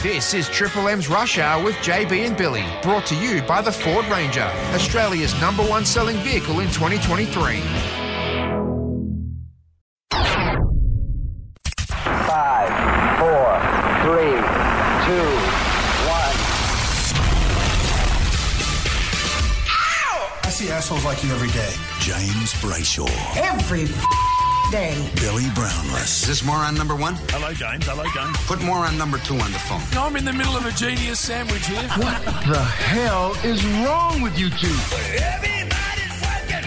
This is Triple M's Rush Hour with JB and Billy, brought to you by the Ford Ranger, Australia's #1 selling vehicle in 2023. 5, 4, 3, 2, 1. I see assholes like you every day. James Brayshaw. Every day. Billy Brownless. Is this moron number 1? Hello, James. Hello, James. Put moron number 2 on the phone. I'm in the middle of a genius sandwich here. What the hell is wrong with you two? Everybody's working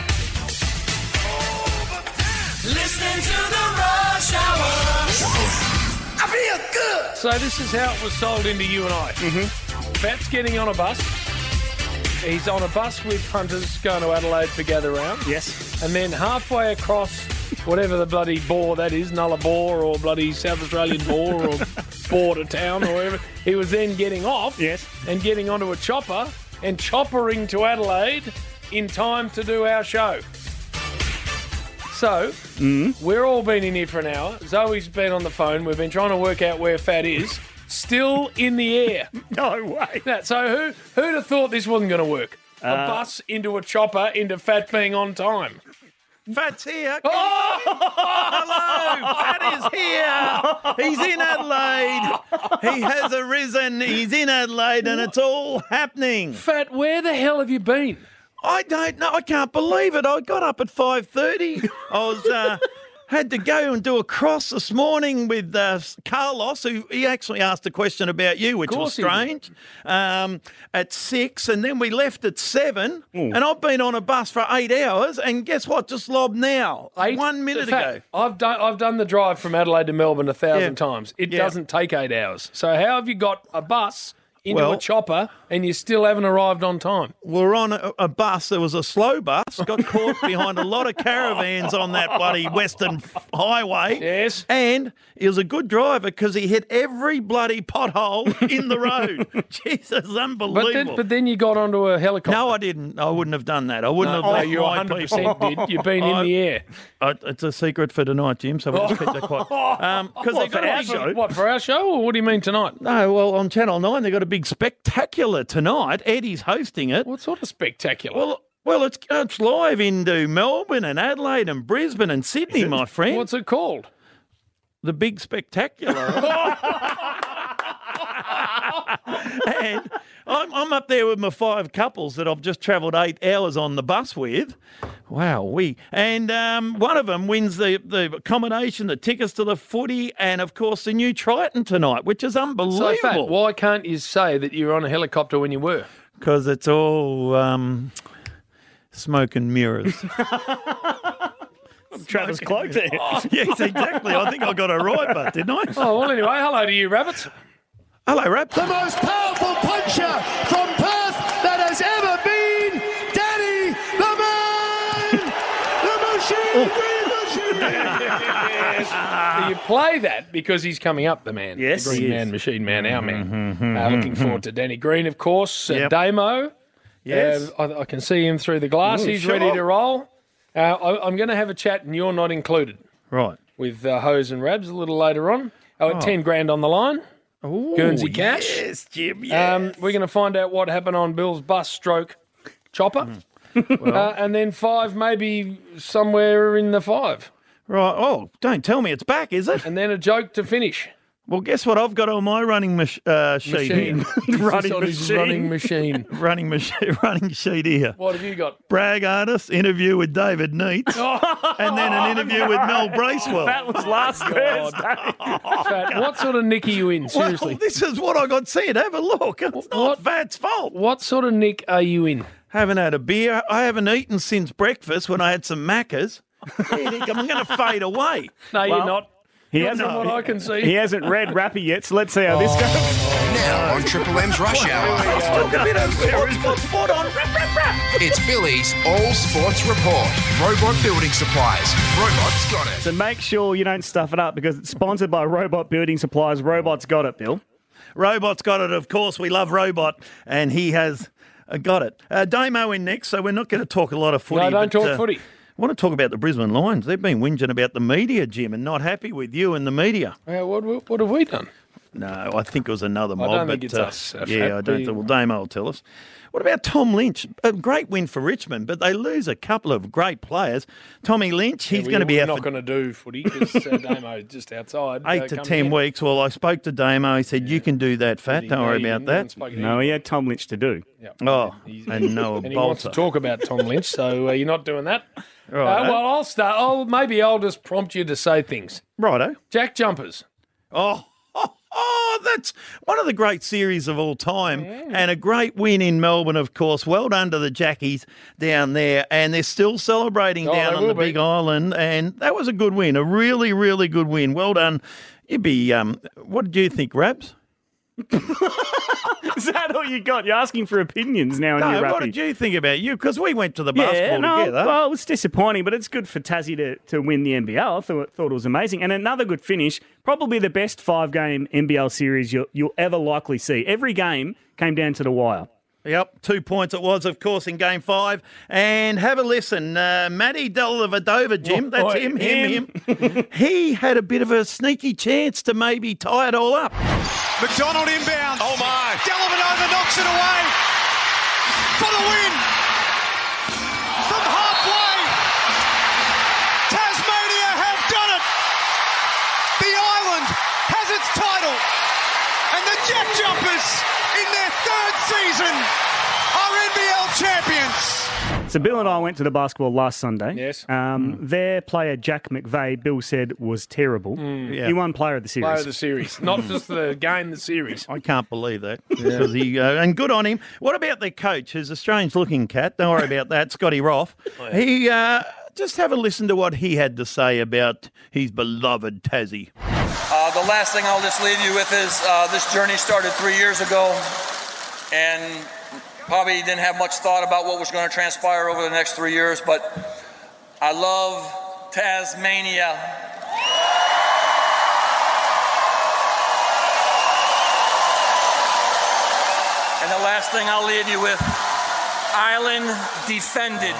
overtime. Listening to the Rush Hour. I feel good. So this is how it was sold into you and I. Fat's getting on a bus. He's on a bus with punters going to Adelaide for Gather Round. Yes. And then halfway across whatever the bloody boar that is, Nullarbor or bloody South Australian boar or border town or whatever, he was then getting off and getting onto a chopper and choppering to Adelaide in time to do our show. So, we're all been in here for an hour. Zoe's been on the phone. We've been trying to work out where Fat is. Still in the air. No way. Now, so who'd have thought this wasn't going to work? A bus into a chopper into Fat being on time. Fat's here. Hello, Fat is here. He's in Adelaide. He has arisen. He's in Adelaide, and it's all happening. Fat, where the hell have you been? I don't know. I can't believe it. I got up at 5:30. I was had to go and do a cross this morning with Carlos, who he actually asked a question about you, which was strange, at 6, and then we left at 7, and I've been on a bus for 8 hours, and guess what? Just lobbed now, 1 minute ago. I've done the drive from Adelaide to Melbourne 1,000 times. It doesn't take 8 hours. So how have you got a bus into a chopper and you still haven't arrived on time? We're on a bus. There was a slow bus. Got caught behind a lot of caravans on that bloody Western Highway. Yes. And he was a good driver because he hit every bloody pothole in the road. Jesus, unbelievable. But then you got onto a helicopter. No, I didn't. I wouldn't have done that. I wouldn't have done you 100% did. You've been in the air. It's a secret for tonight, Jim, so we'll just keep that quiet. What, for our show, or what do you mean tonight? No, well, on Channel 9, they've got a big spectacular tonight. Eddie's hosting it. What sort of spectacular? Well, it's live into Melbourne and Adelaide and Brisbane and Sydney, my friend. What's it called? The Big Spectacular. And I'm up there with my 5 couples that I've just travelled 8 hours on the bus with. Wow, and one of them wins the accommodation, the tickets to the footy, and of course the new Triton tonight, which is unbelievable. So, Fat, why can't you say that you were on a helicopter when you were? Because it's all smoke and mirrors. Travis cloaked there. Yes, exactly. I think I got it right, but didn't I? Oh, well, anyway, hello to you, Rabbits. Hello, Rab. The most powerful puncher from Perth that has ever been, Danny the Man, the Machine, Yes. You play that because he's coming up, the man. Yes, the Green he Man, is. Machine Man, our man. Looking forward to Danny Green, of course. Yep. Damo. Yes. I can see him through the glass. He's sure. ready to roll. I'm going to have a chat, and you're not included. Right. With Hose and Rabs a little later on. At 10 grand on the line. Ooh, Guernsey cash. Yes, Jim, yes. We're going to find out what happened on Bill's bus stroke chopper. And then 5, maybe somewhere in the 5. Right. Oh, don't tell me it's back, is it? And then a joke to finish. Well, guess what I've got on my running sheet here? Running machine. running sheet here. What have you got? Brag artist, interview with David Neitz, and then an interview with Mel Bracewell. That was last Thursday. Fat, what sort of nick are you in? Seriously. Well, this is what I got said. Have a look. It's not Fat's fault. What sort of nick are you in? Haven't had a beer. I haven't eaten since breakfast when I had some Maccas. I'm going to fade away. No, you're not. He From what I can see. He hasn't read Rappy yet, so let's see how this goes. Now on Triple M's Rush Hour, Let's talk a bit of sport on. it's Billy's All Sports Report. Robot Building Supplies. Robot's got it. So make sure you don't stuff it up because it's sponsored by Robot Building Supplies. Robot's got it, Bill. Robot's got it, of course. We love Robot, and he has got it. Damo in next, so we're not going to talk a lot of footy. No, don't talk footy. I want to talk about the Brisbane Lions. They've been whinging about the media, Jim, and not happy with you and the media. What have we done? No, I think it was another mob. don't think it's us. Yeah, I don't think. Well, Damo will tell us. What about Tom Lynch? A great win for Richmond, but they lose a couple of great players. Tommy Lynch, he's going to be out not going to do footy because Damo is just outside. 8 to 10 weeks. Well, I spoke to Damo. He said, you can do that, Fat. Don't worry about that. No, he had Tom Lynch to do. Yep. Oh, and Noah And he wants to Bolter. talk about Tom Lynch, so you're not doing that. Right. Well, I'll start. Maybe I'll just prompt you to say things. Righto. Jack jumpers. Oh, that's one of the great series of all time and a great win in Melbourne, of course. Well done to the Jackies down there. And they're still celebrating down on the Big Island. And that was a good win, a really, really good win. Well done. You'd be, what did you think, Rabs? Is that all you got? You're asking for opinions now, and No, you're what rapping. did you think about you? Because we went to the basketball together. Well, it was disappointing, but it's good for Tassie to win the NBL. I thought it was amazing. And another good finish, probably the best 5-game NBL series you'll ever likely see. Every game came down to the wire. Yep, 2 points it was, of course, in Game 5. And have a listen. Matty Dellavedova, Jim, that's him. He had a bit of a sneaky chance to maybe tie it all up. McDonald inbound. Oh my. Dellavedova knocks it away for the win. From halfway. Tasmania have done it. The island has its title. And the Jack Jumpers in their 3rd season are NBL champions. So Bill and I went to the basketball last Sunday. Yes. Their player, Jack McVeigh, Bill said was terrible. Yeah. He won player of the series. Player of the series. Not just the game, the series. I can't believe that. Because he, and good on him. What about their coach, who's a strange-looking cat? Don't worry about that, Scotty Roth. He just have a listen to what he had to say about his beloved Tassie. The last thing I'll just leave you with is this journey started 3 years ago, and probably didn't have much thought about what was going to transpire over the next 3 years, but I love Tasmania. And the last thing I'll leave you with, island defended.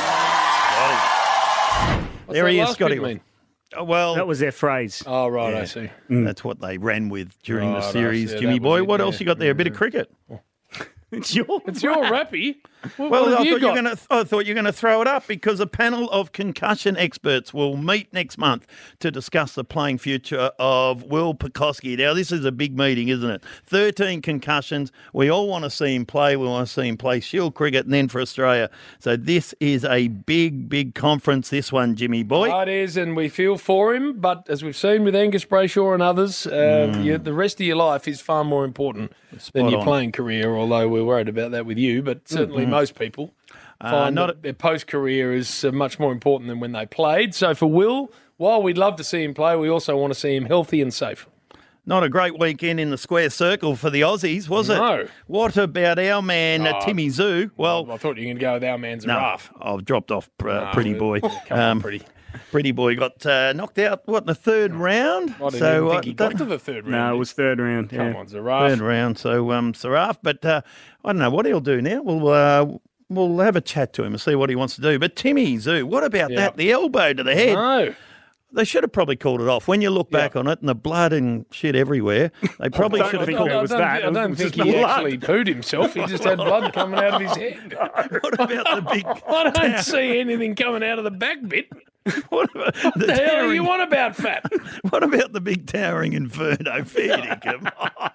There he is, Scotty. Mean? Well, That was their phrase. Oh, right, I see. that's what they ran with during the Right, I series, see. Jimmy That was boy. it, What yeah. else you got there? A bit of cricket. It's your rappy. Well, what have I you got? thought you were going to throw it up because a panel of concussion experts will meet next month to discuss the playing future of Will Pekoski. Now, this is a big meeting, isn't it? 13 concussions. We all want to see him play. We want to see him play Shield cricket and then for Australia. So this is a big, big conference, this one, Jimmy boy. It is, and we feel for him. But as we've seen with Angus Brayshaw and others, the rest of your life is far more important than your on. playing career, although we're worried about that with you. But certainly most people find that their post-career is much more important than when they played. So for Will, while we'd love to see him play, we also want to see him healthy and safe. Not a great weekend in the square circle for the Aussies, was No. it? What about our man, Timmy Zoo? Well, I thought you were going to go with our man no, Zaraf. I've dropped off Pretty Boy. Come on, Pretty. Pretty Boy got knocked out, in the third round? I didn't even think he got to the third round. No, it was third round. Come yeah. on, Zaraf. Third round, so Saraf. But I don't know what he'll do now. We'll have a chat to him and see what he wants to do. But Timmy Zoo, what about that? The elbow to the head. No. They should have probably called it off. When you look back on it and the blood and shit everywhere, they probably should have think called it was that. I don't think he actually pooed himself. He just had blood coming out of his head. What about the big... I don't see anything coming out of the back bit. What about the The hell are towering- you on about, Fat? What about the big towering inferno? Fair dinkum.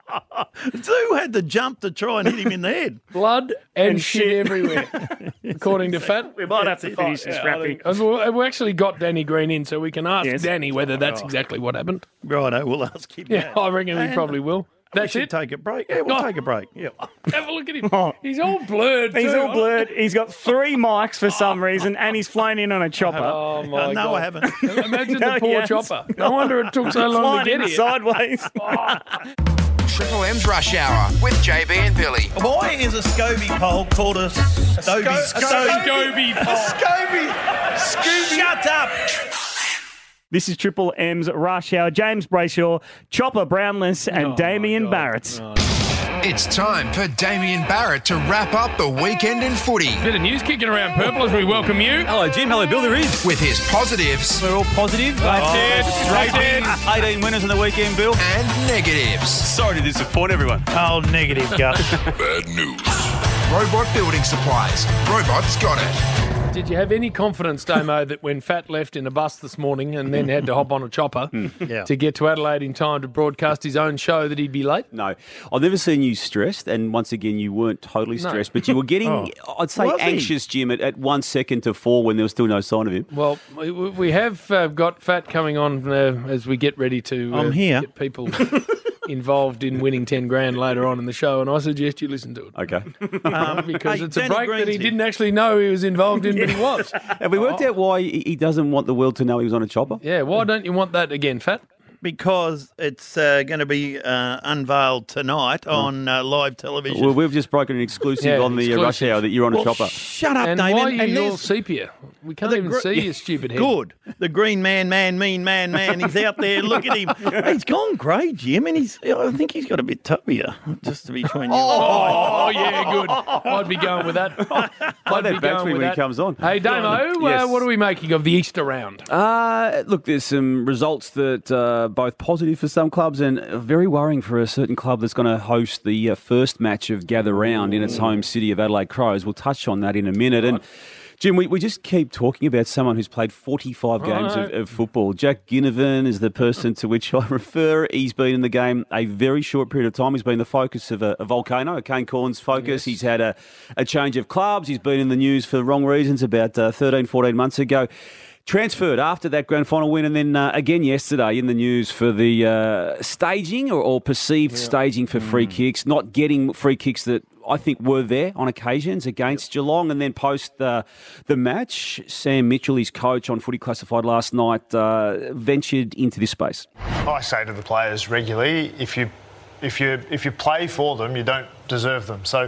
Zoo had to jump to try and hit him in the head. Blood and shit everywhere, according to Fat. We might have to finish this wrapping. We actually got Danny Green in, so we can ask Yes. Danny whether that's exactly what happened. Righto, we'll ask him Yeah, that. I reckon we And probably will. we That's should it. take a break. Yeah, we'll take a break. Yeah. Have a look at him. He's all blurred. He's too. all blurred. He's got 3 mics for some reason, and he's flown in on a chopper. Oh my No, God. I haven't. Imagine No, the poor yes. chopper. No wonder it took so long Flying to get in here. sideways. Triple M's Rush Hour with JB and Billy. Why is a SCOBY pole called a SCOBY? Scobie Shut up! This is Triple M's Rush Hour. James Brayshaw, Chopper Brownless, and Damien Barrett. It's time for Damien Barrett to wrap up the weekend in footy. Bit of news kicking around Purple as we welcome you. Hello, Jim. Hello, Bill. There is. With his positives. We're all positive. That's it. 18 winners on the weekend, Bill. And negatives. Sorry to disappoint everyone. Oh, negative, Gus. Bad news. Robot Building Supplies. Robot's got it. Did you have any confidence, Damo, that when Fat left in a bus this morning and then had to hop on a chopper to get to Adelaide in time to broadcast his own show that he'd be late? No. I've never seen you stressed, and once again, you weren't totally stressed, but you were getting, I'd say, anxious, Jim, at 1 second to 4 when there was still no sign of him. Well, we have got Fat coming on as we get ready to get people involved in winning 10 grand later on in the show, and I suggest you listen to it. Okay. Because it's a break that he didn't actually know he was involved in, but he was. Have we worked out why he doesn't want the world to know he was on a chopper? Yeah, why don't you want that again, Fat? Because it's going to be unveiled tonight on live television. Well, we've just broken an exclusive on the Rush Hour that you're on a chopper. Shut up, and Damon. Why are you all sepia? We can't even see your stupid head. Good. The green man, mean man. He's out there. Look at him. He's gone grey, Jim, and I think he's got a bit tubbier, just to be between you. Oh, yeah, good. I'd be going with that. I'd be going with when he comes on. Hey, Damo, what are we making of the Easter round? Look, there's some results that both positive for some clubs and very worrying for a certain club that's going to host the first match of Gather Round in its home city of Adelaide Crows. We'll touch on that in a minute. And Jim, we just keep talking about someone who's played 45 games of football. Jack Ginnivan is the person to which I refer. He's been in the game a very short period of time. He's been the focus of a volcano, a Kane Corns focus. Yes. He's had a change of clubs. He's been in the news for the wrong reasons about 13, 14 months ago. Transferred after that grand final win, and then again yesterday in the news for the staging or perceived staging for free kicks, not getting free kicks that I think were there on occasions against Geelong. And then post the match, Sam Mitchell, his coach on Footy Classified last night, ventured into this space. I say to the players regularly, if you play for them, you don't deserve them. So,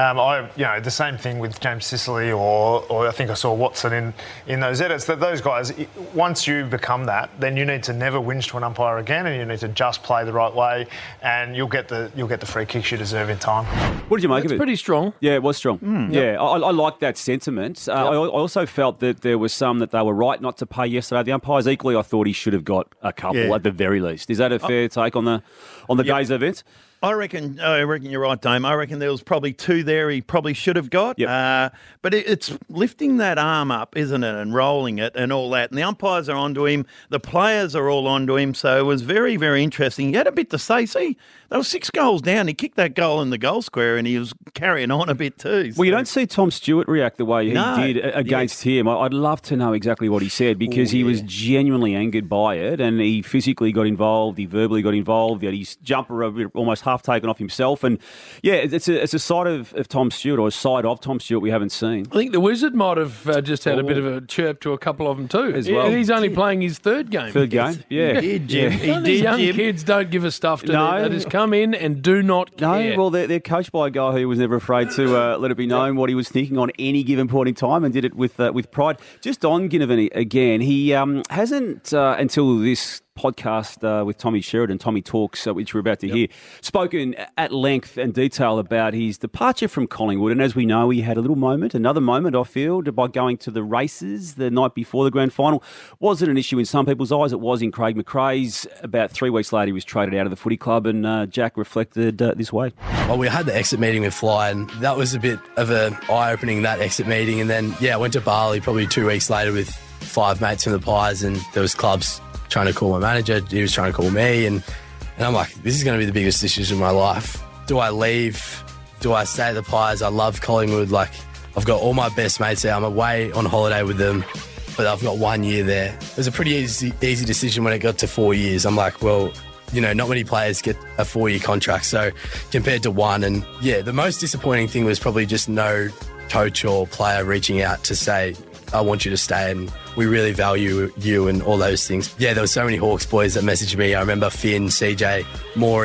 the same thing with James Sicily or I think I saw Watson in those edits. That those guys, once you become that, then you need to never whinge to an umpire again, and you need to just play the right way, and you'll get the free kicks you deserve in time. What did you make of it? It's pretty strong. Yeah, it was strong. Yeah, I like that sentiment. I also felt that there was some that they were right not to pay yesterday. The umpires equally, I thought he should have got a couple at the very least. Is that a fair take on the day's event? I reckon you're right, Dame. I reckon there was probably 2 there he probably should have got. Yep. But it's lifting that arm up, isn't it, and rolling it and all that. And the umpires are onto him. The players are all onto him. So it was very, very interesting. He had a bit to say. See, they were 6 goals down. He kicked that goal in the goal square and he was carrying on a bit too. So. Well, you don't see Tom Stewart react the way he did against him. I'd love to know exactly what he said because he was genuinely angered by it, and he physically got involved. He verbally got involved. He had his jumper almost half taken off himself. And, yeah, it's a side of Tom Stewart, or a side of Tom Stewart we haven't seen. I think the Wizard might have just had a bit of a chirp to a couple of them too. As well. And he's only playing his third game. Yeah. He did, Jim. Young kids don't give a stuff to them. They just come in and do not care. No, well, they're coached by a guy who was never afraid to let it be known what he was thinking on any given point in time, and did it with pride. Just on Ginnivan again, he hasn't, until this podcast with Tommy Sheridan, Tommy Talks, which we're about to hear, spoken at length and detail about his departure from Collingwood. And as we know, he had another moment off field by going to the races the night before the grand final. Wasn't an issue in some people's eyes. It was in Craig McRae's. About 3 weeks later, he was traded out of the footy club, and Jack reflected this way. Well, we had the exit meeting with Fly, and that was a bit of an eye-opening, that exit meeting. And then, I went to Bali probably 2 weeks later with 5 mates from the Pies, and there was clubs trying to call my manager, he was trying to call me, and I'm like, this is going to be the biggest decision of my life. Do I leave? Do I stay at the Pies? I love Collingwood. I've got all my best mates there. I'm away on holiday with them, but I've got 1 year there. It was a pretty easy decision when it got to 4 years. I'm like, well, not many players get a 4-year contract, so compared to 1. And the most disappointing thing was probably just no coach or player reaching out to say, I want you to stay and we really value you and all those things. There were so many Hawks boys that messaged me. I remember Finn, CJ, Maury,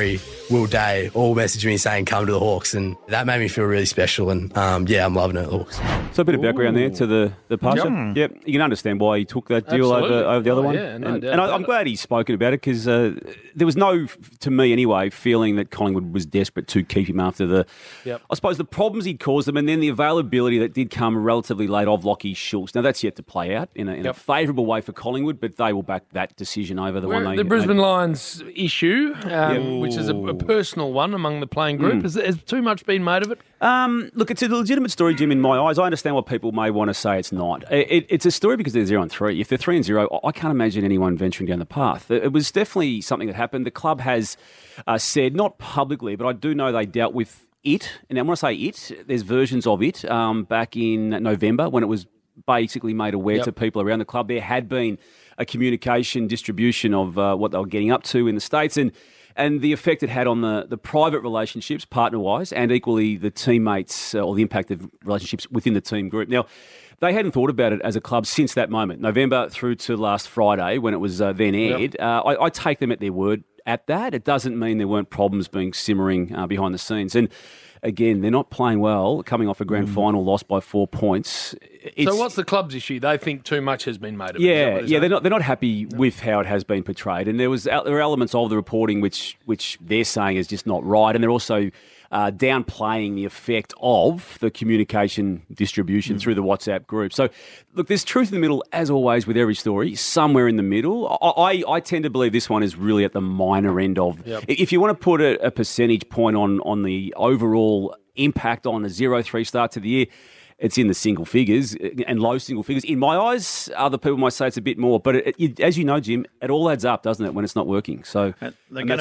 Will Day all messaged me saying, come to the Hawks. And that made me feel really special. And yeah, I'm loving it at the Hawks. So a bit of background there to the departure. Yep, you can understand why he took that deal over the other one. Yeah, no doubt and I'm glad he's spoken about it because there was no, to me anyway, feeling that Collingwood was desperate to keep him after the, I suppose, the problems he'd caused them and then the availability that did come relatively late of Lachie Schultz. Now, that's yet to play out in a favourable way for Collingwood, but they will back that decision over the one they... The Brisbane Lions issue, which is a personal one among the playing group, has too much been made of it? Look, it's a legitimate story, Jim, in my eyes. I understand what people may want to say it's not. It's a story because they're 0-3. If they're 3-0, I can't imagine anyone venturing down the path. It was definitely something that happened. The club has said, not publicly, but I do know they dealt with it. And when I say it, there's versions of it back in November when it was basically made aware to people around the club. There had been a communication distribution of what they were getting up to in the States and the effect it had on the private relationships, partner-wise, and equally the teammates or the impact of relationships within the team group. Now, they hadn't thought about it as a club since that moment, November through to last Friday when it was then aired. I take them at their word at that. It doesn't mean there weren't problems being simmering behind the scenes. And again, they're not playing well, coming off a grand final loss by 4 points. So what's the club's issue? They think too much has been made of it. Yeah, they're not happy with how it has been portrayed. And there were elements of the reporting which they're saying is just not right. And they're also downplaying the effect of the communication distribution through the WhatsApp group. So, look, there's truth in the middle, as always, with every story, somewhere in the middle. I tend to believe this one is really at the minor end of... If you want to put a percentage point on the overall impact on a 0-3 start to the year, it's in the single figures and low single figures. In my eyes, other people might say it's a bit more, but as you know, Jim, it all adds up, doesn't it, when it's not working? So they're going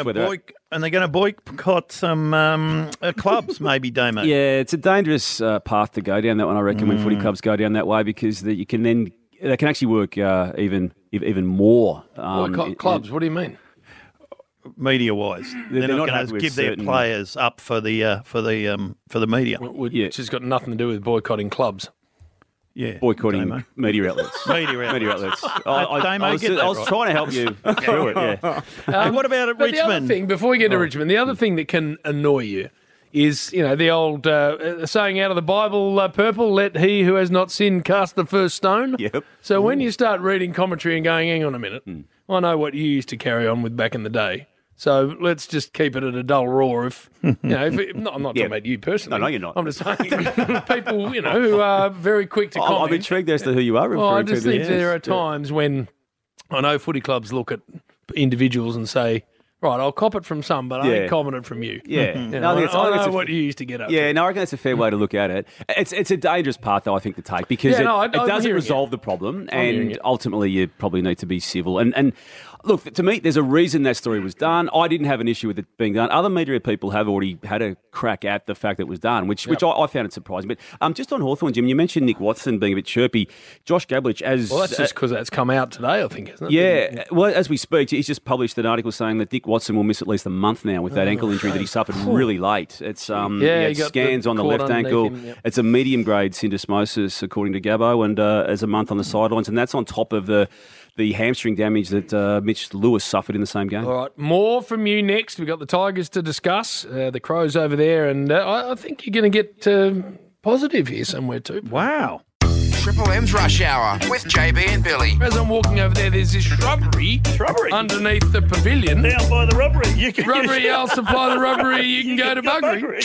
to boycott some clubs, maybe, Damo. Yeah, it's a dangerous path to go down that one, I reckon, when footy clubs go down that way, because they can actually work even more. Boycott clubs, what do you mean? Media-wise, they're not going to give their players up for the media. Which has got nothing to do with boycotting clubs. Yeah, boycotting media outlets. Media outlets. I was trying to help you through it. Yeah. And what about at Richmond? The other thing, before we get to Richmond, the other thing that can annoy you is, the old saying out of the Bible, purple, let he who has not sinned cast the first stone. Yep. So when you start reading commentary and going, hang on a minute, I know what you used to carry on with back in the day. So let's just keep it at a dull roar. I'm not talking about you personally. No, you're not. I'm just saying people, who are very quick to comment. I'm intrigued as to who you are referring to. I just think there are times when I know footy clubs look at individuals and say, right, I'll cop it from some, but I ain't copping it from you. Yeah. I know what you used to get up to. Yeah, no, I reckon that's a fair way to look at it. It's a dangerous path, though, I think, to take, because it doesn't resolve the problem, and ultimately you probably need to be civil. And look, to me, there's a reason that story was done. I didn't have an issue with it being done. Other media people have already had a crack at the fact that it was done, which I found it surprising. But just on Hawthorn, Jim, you mentioned Nick Watson being a bit chirpy. Josh Gablich, Well, that's just because that's come out today, I think, isn't it? Yeah. Well, as we speak, he's just published an article saying that Nick Watson will miss at least a month now with that ankle injury that he suffered really late. It's he had scans on the left ankle. It's a medium-grade syndesmosis, according to Gabbo, and as a month on the sidelines. And that's on top of the hamstring damage that Mitch Lewis suffered in the same game. All right, more from you next. We've got the Tigers to discuss, the Crows over there, and I think you're going to get positive here somewhere too. Wow. Triple M's Rush Hour with JB and Billy. As I'm walking over there, there's this shrubbery underneath the pavilion. Down by the rubbery. I'll supply the rubbery, you can go to Buggery.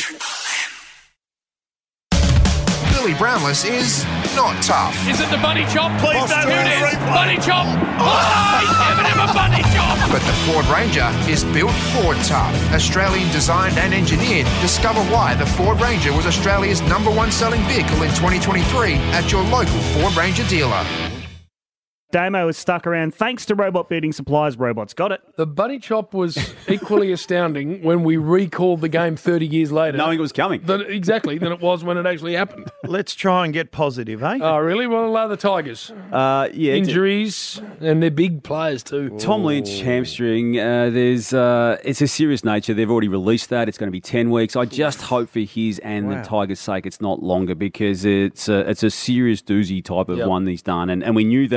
Billy Brownless is not tough. Is it the bunny chop? Please don't do this. Bunny chop. Oh, he's giving him a bunny chop. But the Ford Ranger is built Ford tough. Australian designed and engineered. Discover why the Ford Ranger was Australia's #1 selling vehicle in 2023 at your local Ford Ranger dealer. Damo is stuck around thanks to Robot Beating Supplies. Robots got it. The bunny chop was equally astounding when we recalled the game 30 years later. Knowing it was coming. Than it was when it actually happened. Let's try and get positive, eh? Oh, really? Well, the Tigers. Injuries, and they're big players too. Tom Lynch, hamstring. It's a serious nature. They've already released that. It's going to be 10 weeks. I just hope for his and the Tigers' sake it's not longer, because it's a serious doozy type of one he's done. And we knew that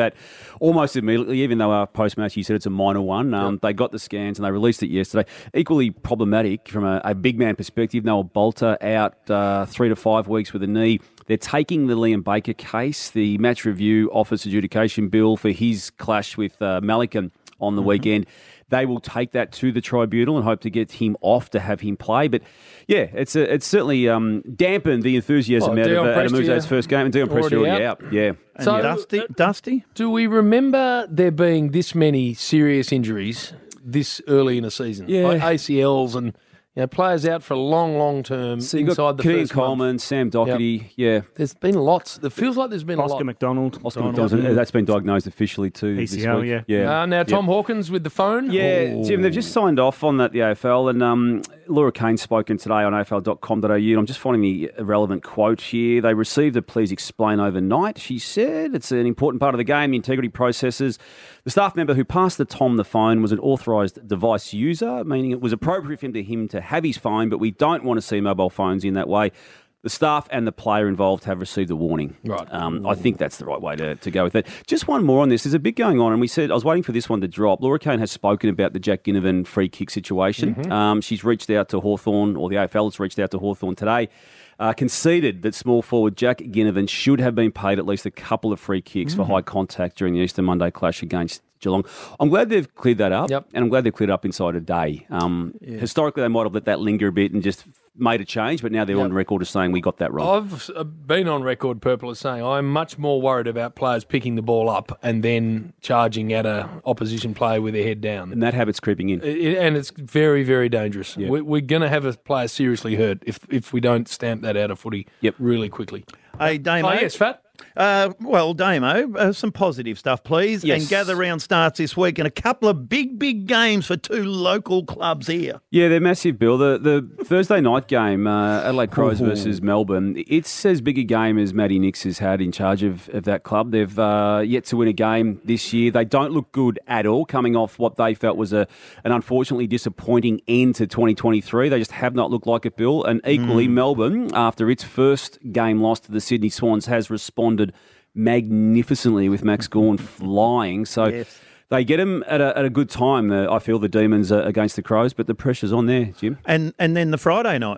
almost immediately, even though our post-match, he said it's a minor one. They got the scans and they released it yesterday. Equally problematic from a big man perspective. Noah Bolter out 3 to 5 weeks with a knee. They're taking the Liam Baker case, the match review office adjudication bill for his clash with Malikan on the weekend. They will take that to the tribunal and hope to get him off to have him play. But, yeah, it's certainly dampened the enthusiasm out of Muse's first game. And Dion Prestia already out. Yeah. So, Dusty? Do we remember there being this many serious injuries this early in a season? Yeah. Like ACLs and players out for a long, long term So inside the Keane first Coleman, month. Sam Doherty, There's been lots. It feels like there's been a lot. Oscar McDonald. That's been diagnosed officially too. PCL, this week. Now Tom Hawkins with the phone. Yeah, Jim, they've just signed off on that, the AFL, and Laura Kane's spoken today on afl.com.au, and I'm just finding the relevant quote here. They received a please explain overnight. She said it's an important part of the game, the integrity processes. The staff member who passed Tom the phone was an authorised device user, meaning it was appropriate for him to have his phone, but we don't want to see mobile phones in that way. The staff and the player involved have received a warning. Right. I think that's the right way to go with it. Just one more on this. There's a bit going on, and we said I was waiting for this one to drop. Laura Kane has spoken about the Jack Ginnivan free kick situation. She's reached out to Hawthorn, or the AFL has reached out to Hawthorn today. Conceded that small forward Jack Ginnivan should have been paid at least a couple of free kicks for high contact during the Easter Monday clash against Geelong. I'm glad they've cleared that up, and I'm glad they've cleared it up inside a day. Historically, they might have let that linger a bit and just made a change, but now they're on record as saying we got that wrong. I've been on record, Purple, as saying I'm much more worried about players picking the ball up and then charging at a opposition player with their head down. And that habit's creeping in. And it's very, very dangerous. Yeah. We're going to have a player seriously hurt if we don't stamp that out of footy really quickly. Hey, Damo. Oh, yes, Fat. Well, Damo, some positive stuff, please. Yes. And Gather Round starts this week, and a couple of big games for two local clubs here. Yeah, they're massive, Bill. The Thursday night game, Adelaide Crows versus Melbourne, it's as big a game as Matty Nix has had in charge of that club. They've yet to win a game this year. They don't look good at all, coming off what they felt was an unfortunately disappointing end to 2023. They just have not looked like it, Bill. And equally, Melbourne, after its first game loss to the Sydney Swans, has responded magnificently with Max Gawn flying. So they get him at a good time, I feel, the Demons against the Crows, but the pressure's on there, Jim. And then the Friday night.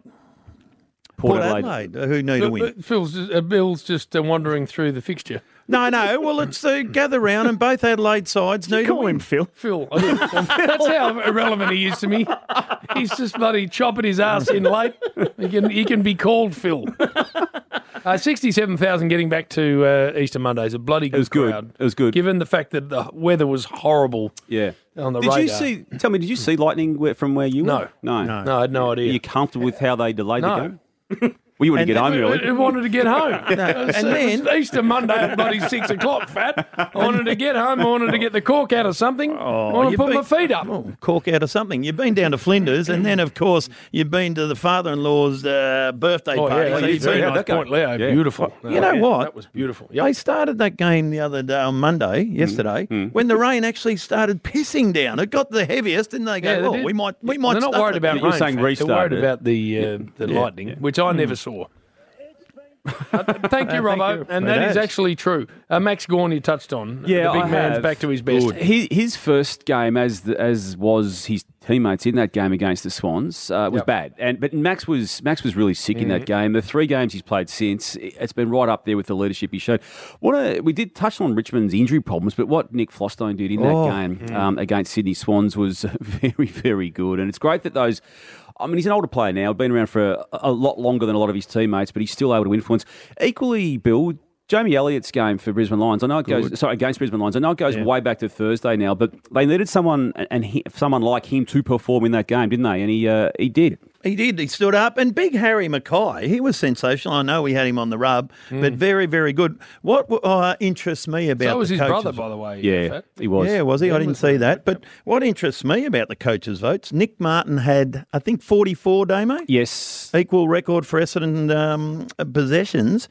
Port Adelaide, who need a win. Bill's just wandering through the fixture. No. Well, it's Gather Round, and both Adelaide sides need a win. Him Phil. Phil. That's how irrelevant he is to me. He's just bloody chopping his ass in late. He can be called Phil. 67,000 getting back to Easter Monday is a bloody good crowd. It was good. Given the fact that the weather was horrible on the radar. Did you see lightning from where you were? No, I had no idea. Are you comfortable with how they delayed the game? Well, you wanted to get home early. I wanted to get home. And then Easter Monday at bloody 6 o'clock, Fat. I wanted to get home. I wanted to get the cork out of something. I wanted to put my feet up. Cork out of something. You've been down to Flinders, and then, of course, you've been to the father-in-law's birthday party. Yeah, you've been nice point, Leo. Yeah. Beautiful. You know what? That was beautiful. They started that game the other day, on Monday, yesterday, when the rain actually started pissing down. It got the heaviest, and they go, we might They're not worried about rain. You're saying restart. They're worried about the lightning, which I never saw. Thank you, Robbo. And that is actually true. Max Gawn, you touched on. Yeah, the big man's back to his best. His first game, as was his teammates in that game against the Swans, was bad. But Max was really sick in that game. The 3 games he's played since, it's been right up there with the leadership he showed. We did touch on Richmond's injury problems, but what Nick Flostone did in that game against Sydney Swans was very, very good. And it's great that those... I mean, he's an older player now, been around for a lot longer than a lot of his teammates, but he's still able to influence. Equally, Bill, Jamie Elliott's game for Brisbane Lions, I know it goes against Brisbane Lions. I know it goes way back to Thursday now, but they needed someone like him to perform in that game, didn't they? And he did. He did. He stood up. And big Harry Mackay, he was sensational. I know we had him on the rub, but very, very good. What interests me about so was the his coaches, brother, by the way. Yeah, he was. Yeah, was he? I didn't see that. But what interests me about the coaches' votes, Nick Martin had, I think, 44, Damo? Yes. Equal record for Essendon possessions.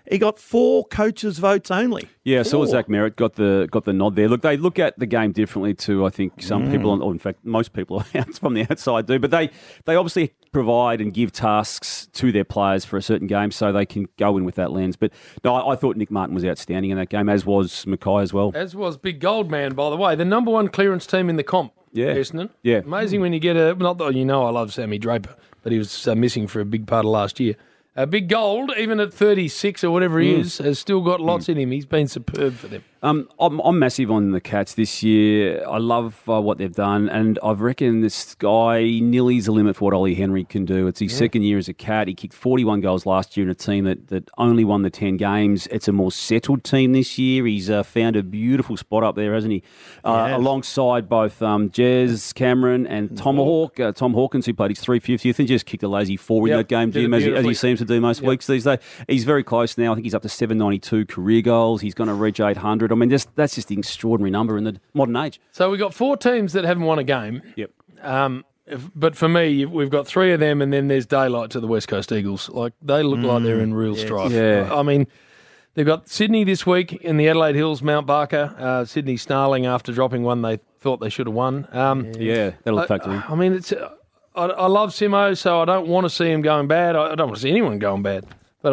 he got 4 coaches' votes only. Yeah, so 4. Zach Merritt got the nod there. Look, they look at the game differently to, I think, some people, or in fact, most people from the outside do. But they obviously provide and give tasks to their players for a certain game, so they can go in with that lens. But no, I thought Nick Martin was outstanding in that game, as was Mackay as well. As was Big Goldman, by the way, the number 1 clearance team in the comp. Yeah, Essendon. Yeah, amazing when you get not that I love Sammy Draper, but he was missing for a big part of last year. Big Gold, even at 36 or whatever he is, has still got lots in him. He's been superb for them. I'm massive on the Cats this year. I love what they've done, and I reckon this guy nearly is the limit for what Ollie Henry can do. It's his second year as a Cat. He kicked 41 goals last year in a team that only won the 10 games. It's a more settled team this year. He's found a beautiful spot up there, hasn't he? Alongside both Jez Cameron and Tomahawk. Tom Hawkins, who played his 350th and just kicked a lazy 4 in that game, Jim, as he seems to do most weeks these days. He's very close now. I think he's up to 792 career goals. He's going to reach 800. I mean, that's just an extraordinary number in the modern age. So we've got 4 teams that haven't won a game. Yep. But for me, we've got 3 of them, and then there's daylight to the West Coast Eagles. Like, they look like they're in real strife. Yeah. I mean, they've got Sydney this week in the Adelaide Hills, Mount Barker. Sydney snarling after dropping one they thought they should have won. That'll factor in. I mean, it's. I love Simo, so I don't want to see him going bad. I don't want to see anyone going bad. But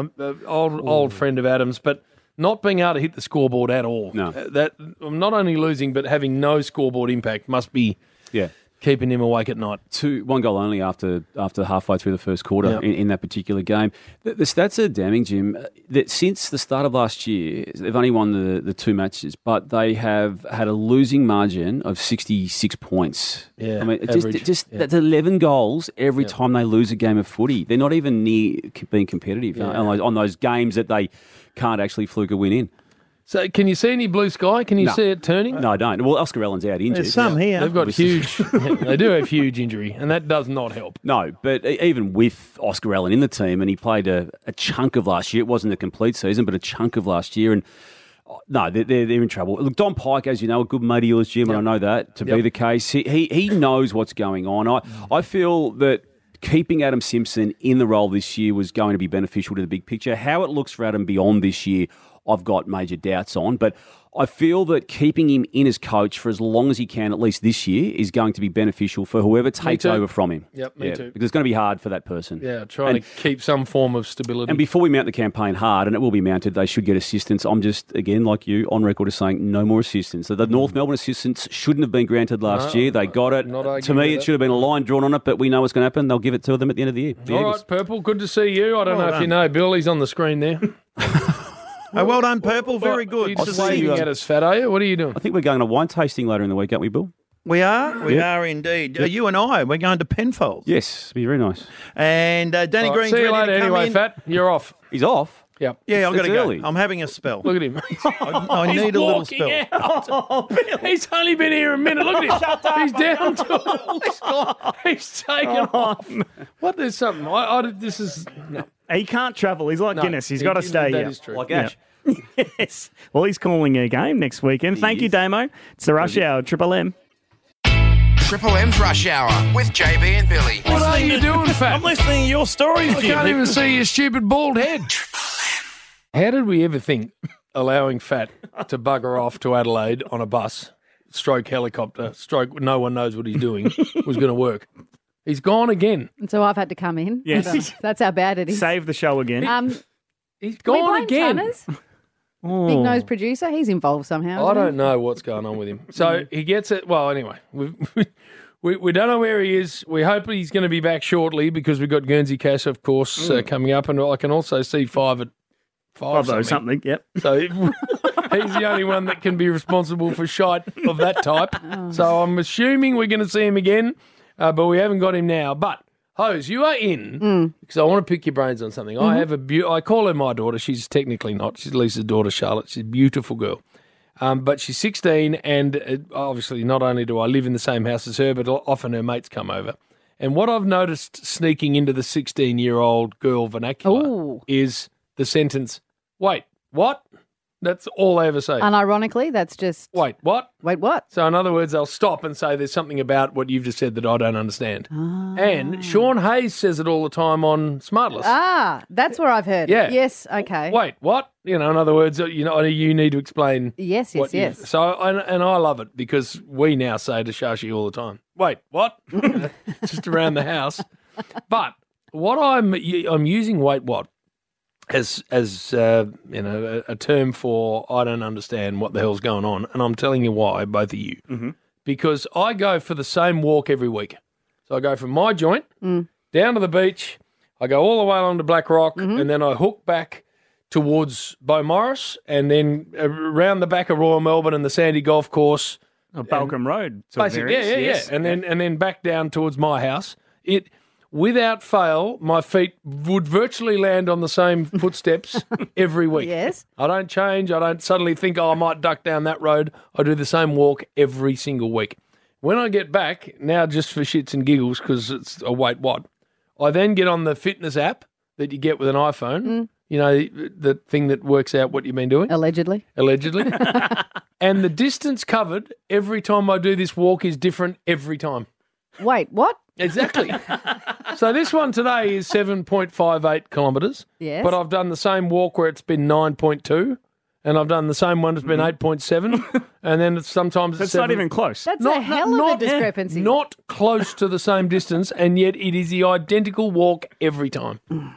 old friend of Adam's, but not being able to hit the scoreboard at all. No. That not only losing, but having no scoreboard impact must be keeping him awake at night. 1 goal only after halfway through the first quarter in that particular game. The stats are damning, Jim. That since the start of last year, they've only won the 2 matches, but they have had a losing margin of 66 points. Yeah, I mean, that's 11 goals every time they lose a game of footy. They're not even near being competitive on those games that they can't actually fluke a win in. So can you see any blue sky? Can you see it turning? No, I don't. Well, Oscar Allen's out injured. There's some here. They've got huge. They do have huge injury, and that does not help. No, but even with Oscar Allen in the team, and he played a chunk of last year. It wasn't a complete season, but a chunk of last year, and no, they're in trouble. Look, Don Pike, as you know, a good mate of yours, Jim, and I know that to be the case. He knows what's going on. I feel that keeping Adam Simpson in the role this year was going to be beneficial to the big picture. How it looks for Adam beyond this year, I've got major doubts on, but I feel that keeping him in as coach for as long as he can, at least this year, is going to be beneficial for whoever takes over from him. Yep, me too. Because it's going to be hard for that person. Yeah, trying to keep some form of stability. And before we mount the campaign hard, and it will be mounted, they should get assistance. I'm just, again, like you, on record as saying no more assistance. So the North Melbourne assistance shouldn't have been granted last year. They got it. To me, it should have been a line drawn on it, but we know what's going to happen. They'll give it to them at the end of the year. All right, Purple, good to see you. I don't know if you know Bill. He's on the screen there. Oh, well done, Purple. Very good. You're just waving at us, Fat, are you? What are you doing? I think we're going to wine tasting later in the week, aren't we, Bill? We are? We are indeed. You and I, we're going to Penfolds. Yes, it'll be very nice. And Danny Green's see you ready later to come anyway, in. Fat. You're off. He's off? Yep. Yeah, I've got to go. early. I'm having a spell. Look at him. I need a little spell. He's only been here a minute. Look at him. He's down to He's taken off. What? There's something. This is... No. He can't travel. He's like Guinness. He's got to stay here. That is true. Like Ash. Yes. Well, he's calling a game next weekend. Thank you, Damo. It's the Rush Hour, Triple M. Triple M's Rush Hour with JB and Billy. What are you doing, Fat? I'm listening to your stories, I Jim. can't even see your stupid bald head. How did we ever think allowing Fat to bugger off to Adelaide on a bus, stroke helicopter, stroke no one knows what he's doing, was going to work? He's gone again. And so I've had to come in. Yes. That's how bad it is. Save the show again. He's gone again. Channers? Big nose producer, he's involved somehow. I don't know what's going on with him. So he gets it. Well, anyway, we don't know where he is. We hope he's going to be back shortly because we've got Guernsey Cash, of course, coming up. And I can also see 5 at 5 something. Yep. So he's the only one that can be responsible for shite of that type. So I'm assuming we're going to see him again, but we haven't got him now. But Hose, you are in because I want to pick your brains on something. I have I call her my daughter. She's technically not. She's Lisa's daughter, Charlotte. She's a beautiful girl. But she's 16, and obviously not only do I live in the same house as her, but often her mates come over. And what I've noticed sneaking into the 16-year-old girl vernacular is the sentence, wait, what? That's all they ever say. Unironically, that's just... Wait, what? Wait, what? So in other words, they'll stop and say there's something about what you've just said that I don't understand. Ah. And Sean Hayes says it all the time on Smartless. Ah, that's where I've heard Yeah. it. Yes, okay. Wait, what? In other words, you need to explain. Yes, what yes. So, and I love it because we now say to Shashi all the time, wait, what? Just around the house. But what I'm using wait, what? As a term for I don't understand what the hell's going on, and I'm telling you why, both of you, because I go for the same walk every week. So I go from my joint down to the beach, I go all the way along to Black Rock, and then I hook back towards Beaumaris, and then around the back of Royal Melbourne and the Sandy Golf Course, Balcombe Road. Basically, yeah, and then back down towards my house. Without fail, my feet would virtually land on the same footsteps every week. Yes. I don't change. I don't suddenly think, I might duck down that road. I do the same walk every single week. When I get back, now just for shits and giggles, because it's a wait, what? I then get on the fitness app that you get with an iPhone, the thing that works out what you've been doing. Allegedly. And the distance covered every time I do this walk is different every time. Wait, what? Exactly. So this one today is 7.58 kilometres. Yes. But I've done the same walk where it's been 9.2, and I've done the same one that's been 8.7, and then sometimes That's it's not 7. even close. That's a hell of a discrepancy. Not close to the same distance, and yet it is the identical walk every time.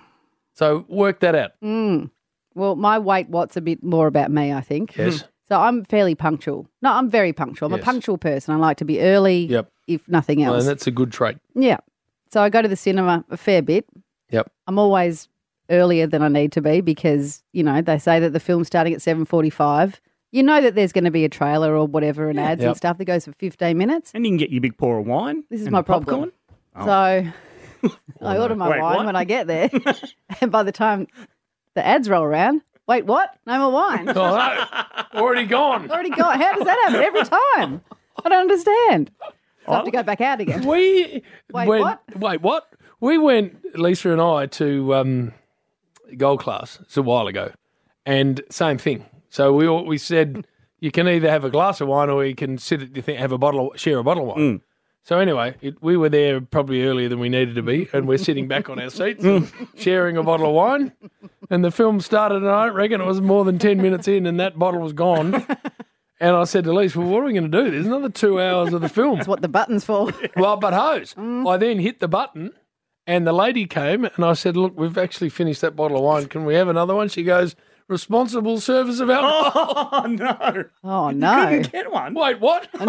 So work that out. Well, my wait, what's a bit more about me, I think. Yes. So I'm fairly punctual. No, I'm very punctual. I'm Yes. a punctual person. I like to be early, if nothing Well, else. and that's a good trait. Yeah. So I go to the cinema a fair bit. Yep. I'm always earlier than I need to be because, they say that the film's starting at 7:45. You know that there's going to be a trailer or whatever and ads and Yep. stuff that goes for 15 minutes. And you can get your big pour of wine. This is and my the popcorn. problem. So I order my Wait, wine what? when I get there. And by the time the ads roll around, wait, what? No more wine. Oh, no. Already gone. Already gone. How does that happen every time? I don't understand. So I have to go back out again. Wait, what? Wait, what? We went, Lisa and I, to Gold Class. It's a while ago. And same thing. So we said you can either have a glass of wine or you can share a bottle of wine. So anyway, we were there probably earlier than we needed to be, and we're sitting back on our seats sharing a bottle of wine. And the film started, and I don't reckon it was more than 10 minutes in, and that bottle was gone. And I said to Lise, well, what are we going to do? There's another 2 hours of the film. That's what the button's for. Well, but hose. I then hit the button, and the lady came, and I said, look, we've actually finished that bottle of wine. Can we have another one? She goes, responsible service of alcohol. Oh, no. Oh, no. You couldn't get one. Wait, what? 2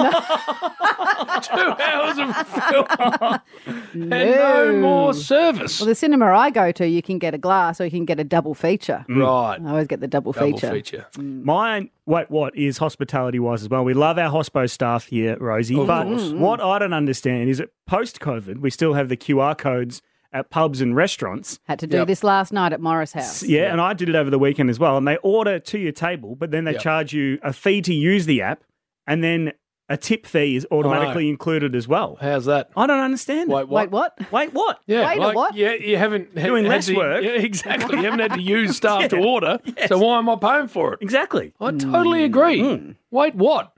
hours of film and no more service. Well, the cinema I go to, you can get a glass or you can get a double feature. Right. I always get the double feature. Mine, wait, what is hospitality-wise as well? We love our hospo staff here, Rosie, Of but course. what I don't understand is that post-COVID, we still have the QR codes at pubs and restaurants. Had to do this last night at Morris House. Yeah, and I did it over the weekend as well. And they order to your table, but then they charge you a fee to use the app, and then a tip fee is automatically included as well. How's that? I don't understand. Wait, what? Wait, what? Wait, what? Yeah, Wait, what? Yeah, you haven't Doing had less to- work. Yeah, exactly. You haven't had to use staff to order, so why am I paying for it? Exactly. I totally agree. Wait, what?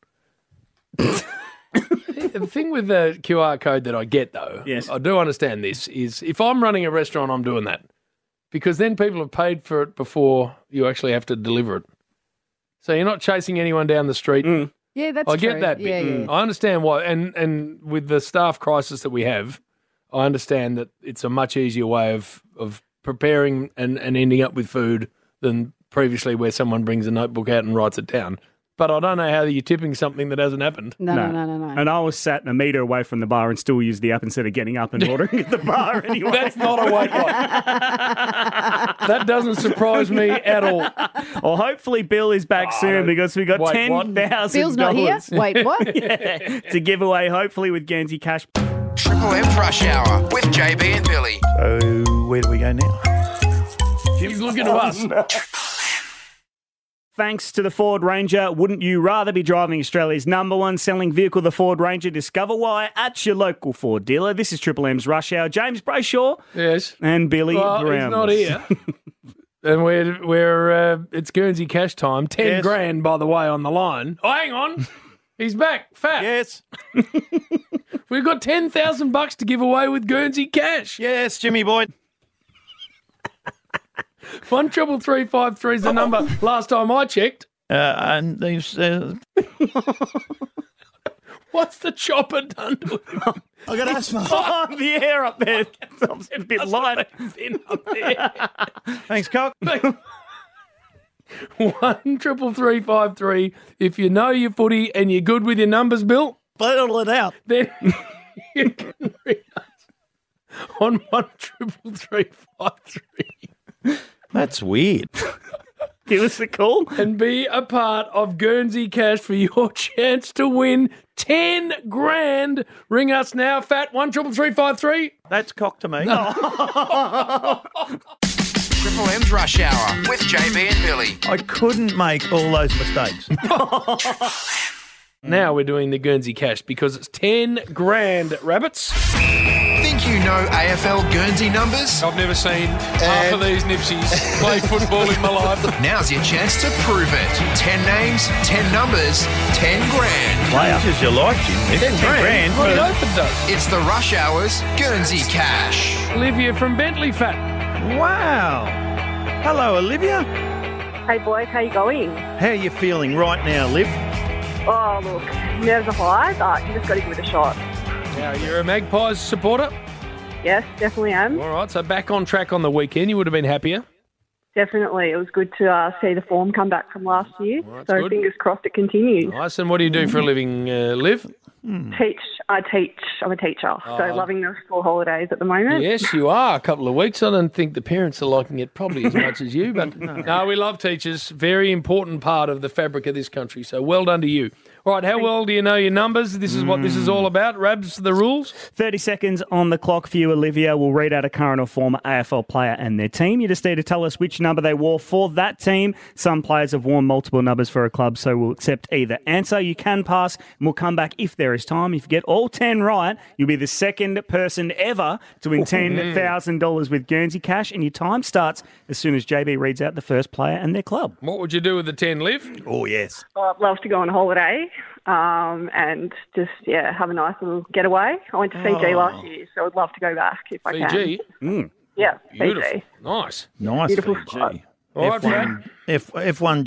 The thing with the QR code that I get, though, I do understand this, is if I'm running a restaurant, I'm doing that. Because then people have paid for it before you actually have to deliver it. So you're not chasing anyone down the street. Yeah, that's I true. get that bit. Yeah, yeah. I understand why. And with the staff crisis that we have, I understand that it's a much easier way of preparing and ending up with food than previously where someone brings a notebook out and writes it down. But I don't know how you're tipping something that hasn't happened. No. And I was sat a metre away from the bar and still used the app instead of getting up and ordering at the bar anyway. That's not a wait what. That doesn't surprise me at all. Well, hopefully Bill is back soon because we got Wait, what? $10,000. Bill's not here? Wait, what? To give away, hopefully, with Guernsey Cash. Triple M's Rush Hour with JB and Billy. So where do we go now? He's looking at us. Thanks to the Ford Ranger, wouldn't you rather be driving Australia's #1 selling vehicle, the Ford Ranger? Discover why at your local Ford dealer. This is Triple M's Rush Hour. James Brayshaw. Yes. And Billy Well, Brown. he's not here. And it's Guernsey cash time. 10 grand, by the way, on the line. Oh, hang on. He's back. Fat. Yes. We've got $10,000 to give away with Guernsey cash. Yes, Jimmy boy. 133353 is the number last time I checked. And these... What's the chopper done to him? I got asthma. Oh, the air up there. It's a bit light. Up there. Thanks, Cock. 133353. If you know your footy and you're good with your numbers, Bill, battle it out. Then you can read us on 133353. That's weird. Give us a call and be a part of Guernsey Cash for your chance to win 10 grand. Ring us now, Fat 133353. That's Cock to me. Triple M's Rush Hour with JB and Billy. I couldn't make all those mistakes. Now we're doing the Guernsey Cash because it's 10 grand, rabbits. Think you know AFL Guernsey numbers? I've never seen half of these nipsies play football in my life. Now's your chance to prove it. 10 names, 10 numbers, 10 grand. Changes your life, Jim. 10 grand. What it open does. It's the Rush Hour's Guernsey Cash. Olivia from Bentley, Fat. Wow. Hello, Olivia. Hey, boys. How you going? How are you feeling right now, Liv? Oh, look, nerves are high, but you just got to give it a shot. Now, you're a Magpies supporter? Yes, definitely am. All right, so back on track on the weekend. You would have been happier? Definitely. It was good to see the form come back from last year. Well, so good. Fingers crossed it continues. Nice. And what do you do for a living, Liv? I teach. I'm a teacher. So loving the school holidays at the moment. Yes, you are. A couple of weeks. I don't think the parents are liking it probably as much as you. But no, we love teachers. Very important part of the fabric of this country. So well done to you. All right, how well do you know your numbers? This is what this is all about. Rabs, the rules? 30 seconds on the clock for you, Olivia. We'll read out a current or former AFL player and their team. You just need to tell us which number they wore for that team. Some players have worn multiple numbers for a club, so we'll accept either answer. You can pass, and we'll come back if there is time. If you get all 10 right, you'll be the second person ever to win $10,000 with Guernsey Cash, and your time starts as soon as JB reads out the first player and their club. What would you do with the 10, Liv? Oh, yes. I'd love to go on a holiday and just, have a nice little getaway. I went to Fiji last year, so I'd love to go back if I can. Fiji? Yeah, Beautiful. Fiji. Nice. Nice, Beautiful Fiji. spot. All right, Fat. F1,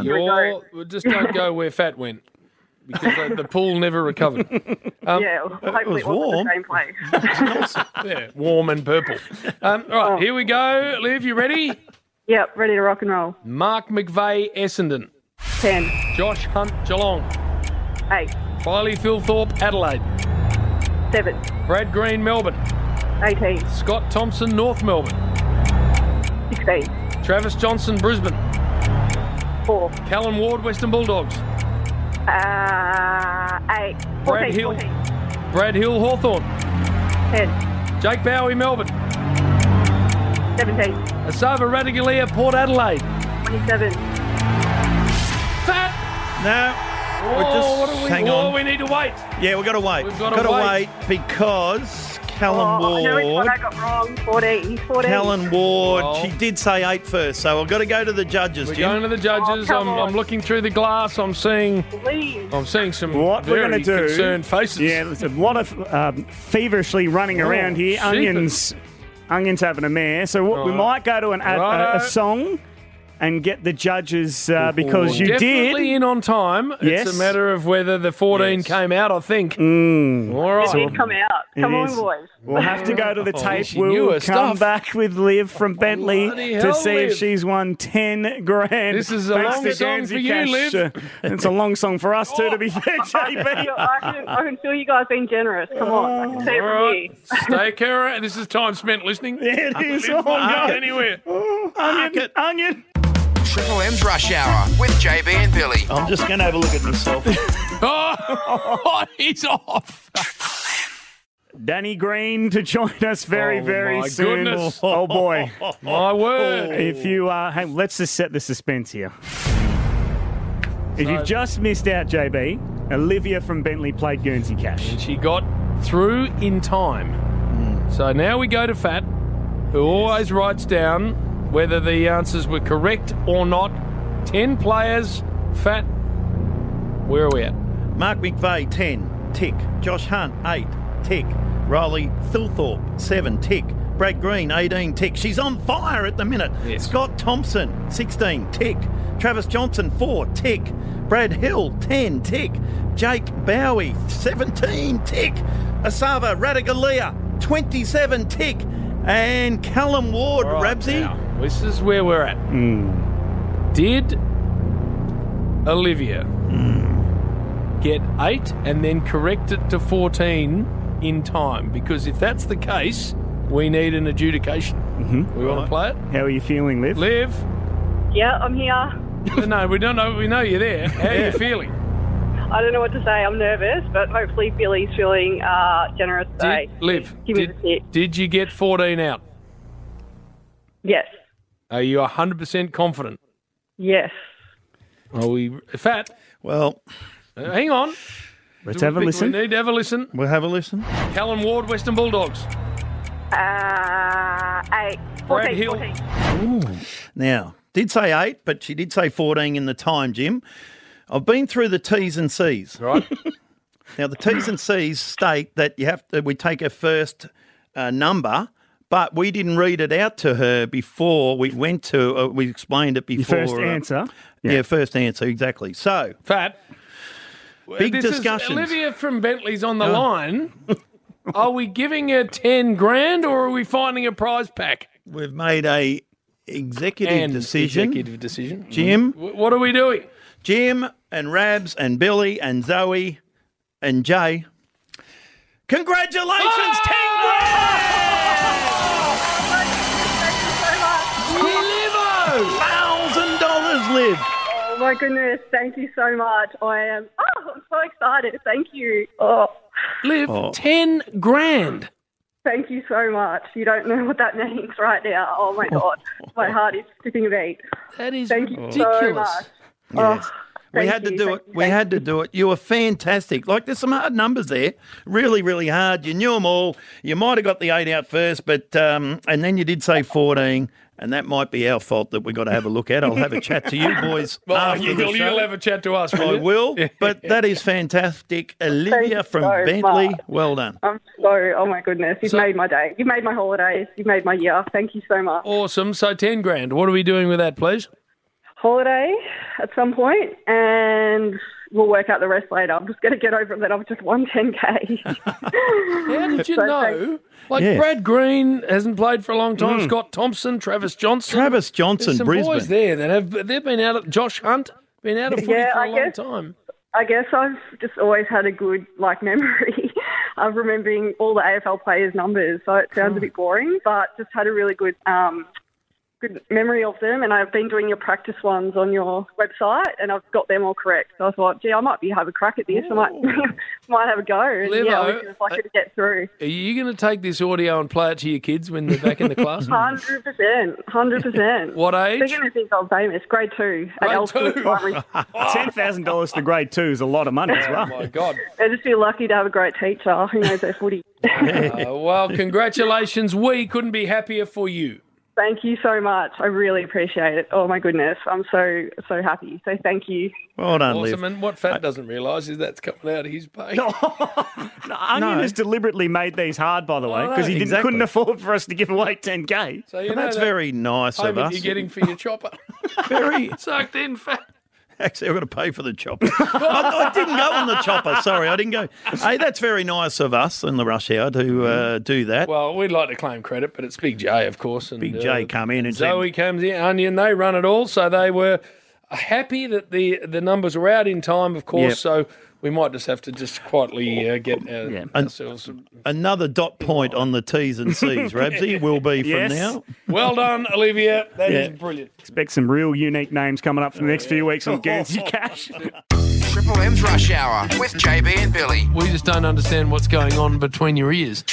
J1. Just don't go where Fat went because the pool never recovered. Hopefully it wasn't the same place. Yeah, warm and purple. All right, here we go. Liv, you ready? Yep, ready to rock and roll. Mark McVeigh, Essendon. 10. Josh Hunt, Geelong. 8. Wiley Philthorpe, Adelaide. 7. Brad Green, Melbourne. 18. Scott Thompson, North Melbourne. 16. Travis Johnson, Brisbane. 4. Callum Ward, Western Bulldogs. 8. 14, Brad Hill. 14. Brad Hill, Hawthorn. 10. Jake Bowie, Melbourne. 17. Asava Radigalia, Port Adelaide. 27. Fat! No. Hang on. We need to wait. Yeah, we've got to wait. We've got to wait because Callum I know which Ward. one I got wrong. 14. He's 14. Callum Ward. Oh. She did say 8 first, so we've got to go to the judges. We're Jim. going to the judges. come on. I'm looking through the glass. I'm seeing some What we're very going to do? concerned faces. Yeah, there's a lot of feverishly running around here. sheepers. Onions having a mare. So what, we Right. might go to a song and get the judges because you Definitely did. in on time. Yes. It's a matter of whether the 14 came out, I think. All It right. did come out. It Come is. on, boys. We'll have to go to the tape. she knew We'll her come stuff. back with Liv from Bentley Bloody to hell, see if Liv. she's won 10 grand. This is a Thanks long to song Guernsey for you, Cash. Liv. It's a long song for us too, to be fair, I can feel you guys being generous. Come on. I can see it All from right. you. Stay care. This is time spent listening. Yeah, it is. Liv Oh, won't no. go anywhere. Onion. Triple M's Rush Hour with JB and Billy. I'm just going to have a look at myself. Oh, he's off. Danny Green to join us very, Oh, very my soon. goodness. Oh, boy. My word. If you let's just set the suspense here. If you've just missed out, JB, Olivia from Bentley played Guernsey Cash. And she got through in time. So now we go to Fat, who always writes down whether the answers were correct or not. 10 players. Fat, where are we at? Mark McVeigh, 10, tick. Josh Hunt, 8, tick. Riley Thilthorpe, 7, tick. Brad Green, 18, tick. She's on fire at the minute. Yes. Scott Thompson, 16, tick. Travis Johnson, 4, tick. Brad Hill, 10, tick. Jake Bowie, 17, tick. Asava Radagalia, 27, tick. And Callum Ward, All right, Rabsy. now, this is where we're at. Did Olivia get 8 and then correct it to 14 in time? Because if that's the case, we need an adjudication. We want to play it? How are you feeling, Liv? Liv? Yeah, I'm here. No, we don't know. We know you're there. How are you feeling? I don't know what to say. I'm nervous, but hopefully Billy's feeling generous today. Liv, Give me the tip. did you get 14 out? Yes. Are you 100% confident? Yes. Are we fat? Well, hang on. Let's have a listen. We need to have a listen. We'll have a listen. Callum Ward, Western Bulldogs. 8. 14, Brad Hill. 14. Now, did say 8, but she did say 14 in the time, Jim. I've been through the T's and C's. Right. Now, the T's and C's state that we take her first number, but we didn't read it out to her before we went to. We explained it before. Your first answer. Yeah, first answer, exactly. So, Fat. big This discussions. Is Olivia from Bentley's on the line. Are we giving her 10 grand or are we finding a prize pack? We've made a executive decision. Jim. What are we doing? Jim and Rabs and Billy and Zoe and Jay. Congratulations, 10 $1,000 Liv. Oh my goodness, thank you so much. I'm so excited. Thank you. Oh. Liv, 10 grand. Thank you so much. You don't know what that means right now. Oh my God. My heart is skipping a beat. That is Thank you so ridiculous. much. Yes. We thank had to you, do thank it. you, We thank had to do it. You were fantastic. Like, there's some hard numbers there. Really, really hard. You knew them all. You might have got the 8 out first, but and then you did say 14, and that might be our fault that we got to have a look at. I'll have a chat to you boys after the show. You'll have a chat to us, will I you? will, but that is fantastic. Olivia you from so Bentley, much. well done. I'm oh my goodness. You've made my day. You've made my holidays. You've made my year. Thank you so much. Awesome. So 10 grand. What are we doing with that, please? Holiday at some point, and we'll work out the rest later. I'm just going to get over it that I've just won 10K. How did you So know? Like Yeah. Brad Green hasn't played for a long time. Scott Thompson, Travis Johnson. Travis Johnson, There's some Brisbane. boys there that they've been out. Josh Hunt been out of footy Yeah, for a I long guess- time. I guess I've just always had a good memory of remembering all the AFL players' numbers. So it sounds a bit boring, but just had a really good memory of them. And I've been doing your practice ones on your website, and I've got them all correct. So I thought, gee, I might have a crack at this. I might have a go. And Livo, yeah, we'll see if I could get through. Are you going to take this audio and play it to your kids when they're back in the class? 100%. What age? They're going to think I'm famous. Grade 2 at Grade Ellsworth 2? Primary. $10,000 to grade 2 is a lot of money as well. Oh, my God. They'll just be lucky to have a great teacher who knows their footy. Well, congratulations. We couldn't be happier for you. Thank you so much. I really appreciate it. Oh, my goodness. I'm so happy. So thank you. Well done, Liv. Awesome. And what Fat doesn't realise is that's coming out of his pay. Onion has deliberately made these hard, by the way, because he couldn't afford for us to give away 10K. So you But know that's that very nice of payment us. you're getting for your chopper. Very. Sucked in, Fat. Actually, I've got to pay for the chopper. I didn't go on the chopper. Sorry, I didn't go. Hey, that's very nice of us in the rush hour to do that. Well, we'd like to claim credit, but it's Big J, of course. And, Big J come in and Zoe comes in, Onion, they run it all. So they were happy that the numbers were out in time, of course. Yep. So we might just have to just quietly get ourselves. Another dot point on the T's and C's, Rabsy, will be from Yes. now. Well done, Olivia. That is brilliant. Expect some real unique names coming up for the next few weeks on Guernsey Cash. Triple M's Rush Hour with JB and Billy. We just don't understand what's going on between your ears.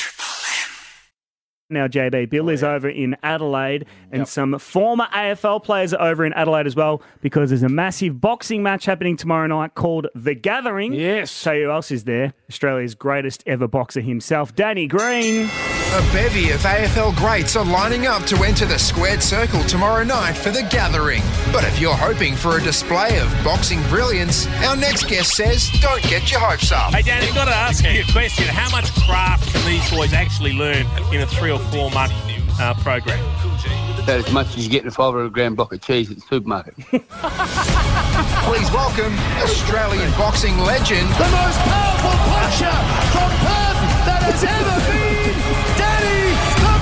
Now, JB, Bill is over in Adelaide, and some former AFL players are over in Adelaide as well, because there's a massive boxing match happening tomorrow night called The Gathering. Yes. Tell you who else is there? Australia's greatest ever boxer himself, Danny Green. A bevy of AFL greats are lining up to enter the squared circle tomorrow night for the gathering. But if you're hoping for a display of boxing brilliance, our next guest says don't get your hopes up. Hey, Dan, I've got to ask you a question. How much craft can these boys actually learn in a 3 or 4 month program? About as much as you get in a 500-gram block of cheese at the supermarket. Please welcome Australian boxing legend, The most powerful puncher from Perth that has ever been, Danny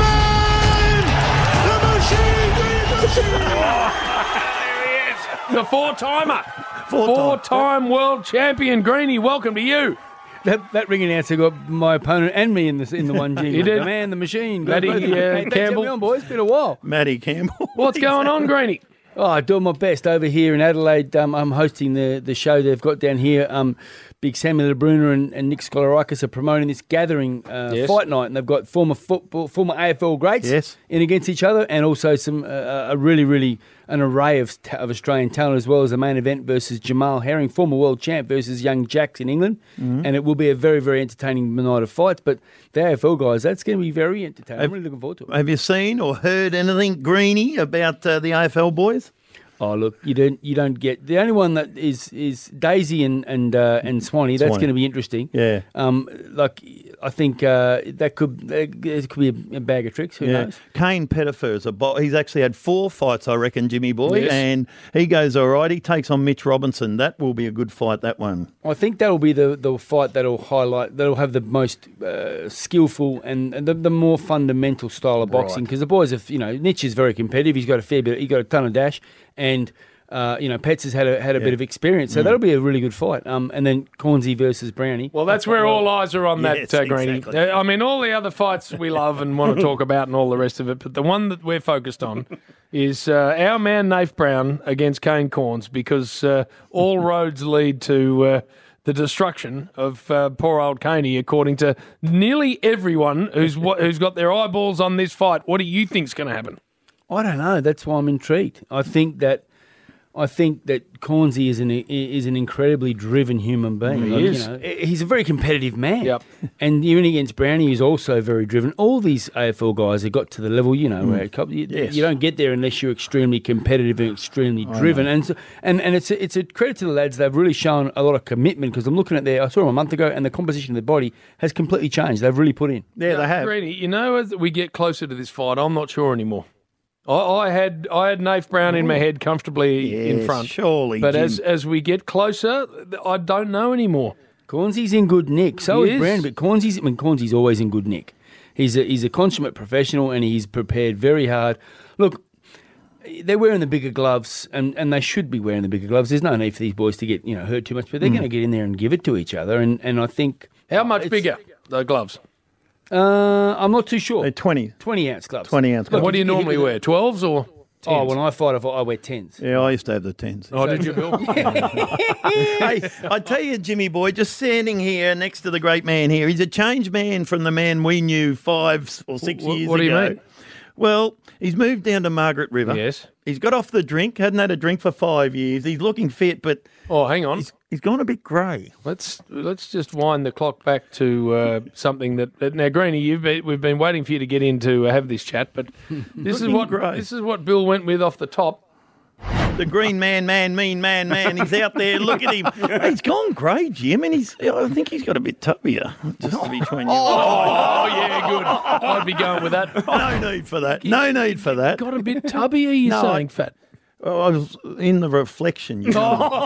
The four-timer. Four-time world champion, Greenie. Welcome to you. That ring announcer got my opponent and me in the one jingle. He did. The man, the machine. Matty Thanks, Campbell. me on, boys. Been a while. Matty Campbell. What's going on, Greenie? Oh, doing my best over here in Adelaide. I'm hosting the show they've got down here. Big Sammy LeBruner and Nick Skolarakis are promoting this gathering fight night, and they've got former AFL greats in against each other, and also some an array of Australian talent, as well as the main event versus Jamal Herring, former world champ, versus young Jacks in England. Mhm. And it will be a very, very entertaining night of fights. But the AFL guys, that's going to be very entertaining. I'm really looking forward to it. Have you seen or heard anything, Greenie, about the AFL boys? Oh, look, you don't get the only one that is Daisy and Swanee. That's Swanee. going to be interesting. Yeah. I think it could be a bag of tricks. Who knows? Kane Pettifer's he's actually had 4 fights, I reckon, Jimmy boy, Yes. and he goes all right. He takes on Mitch Robinson. That will be a good fight, that one. I think that'll be the fight that'll have the most skillful and the more fundamental style of boxing, because the boys have, Nitch is very competitive. He's got a ton of dash, and Pets has had a bit of experience, so that'll be a really good fight. And then Cornsey versus Brownie. Well, that's where all eyes are on that, Yes, Greenie. exactly. I mean, all the other fights we love and want to talk about and all the rest of it, but the one that we're focused on is our man Nath Brown against Kane Corns, because all roads lead to the destruction of poor old Caney, according to nearly everyone who's got their eyeballs on this fight. What do you think's going to happen? I don't know. That's why I'm intrigued. I think that Cornsey is an incredibly driven human being. He is. He's a very competitive man. Yep. And even against Brownie, who's also very driven. All these AFL guys have got to the level, where you don't get there unless you're extremely competitive and extremely driven. And it's a credit to the lads. They've really shown a lot of commitment, because I'm looking at I saw them a month ago, and the composition of their body has completely changed. They've really put in. Yeah, they have. Greenie, as we get closer to this fight, I'm not sure anymore. I had Nath Brown in my head comfortably in front. Surely, but Jim. as we get closer, I don't know anymore. Cornsey's in good nick. So He is is. Brown, but Cornsey's always in good nick. He's a consummate professional, and he's prepared very hard. Look, they're wearing the bigger gloves, and they should be wearing the bigger gloves. There's no need for these boys to get hurt too much, but they're going to get in there and give it to each other. And I think How much bigger, the gloves? I'm not too sure. 20 ounce gloves. 20 ounce gloves. What do you normally wear, 12s or 10s? Oh, when I fight, I wear 10s. Yeah, I used to have the 10s. Oh, did you, Bill? Hey, I tell you, Jimmy boy, just standing here next to the great man here, he's a changed man from the man we knew 5 or 6 years ago. What do you mean? Well, he's moved down to Margaret River. Yes. He's got off the drink, hadn't had a drink for 5 years. He's looking fit, but hang on. He's gone a bit grey. Let's just wind the clock back to something that now, Greenie, we've been waiting for you to get in to have this chat, but this is what Bill went with off the top. The green man, mean man. He's out there. Look at him. He's gone grey, Jim, and I think he's got a bit tubbier. Just between you. Oh, yeah, good. I'd be going with that. No need for that. No need for that. Got a bit tubbier, you're saying, Fat? Oh, I was in the reflection. Look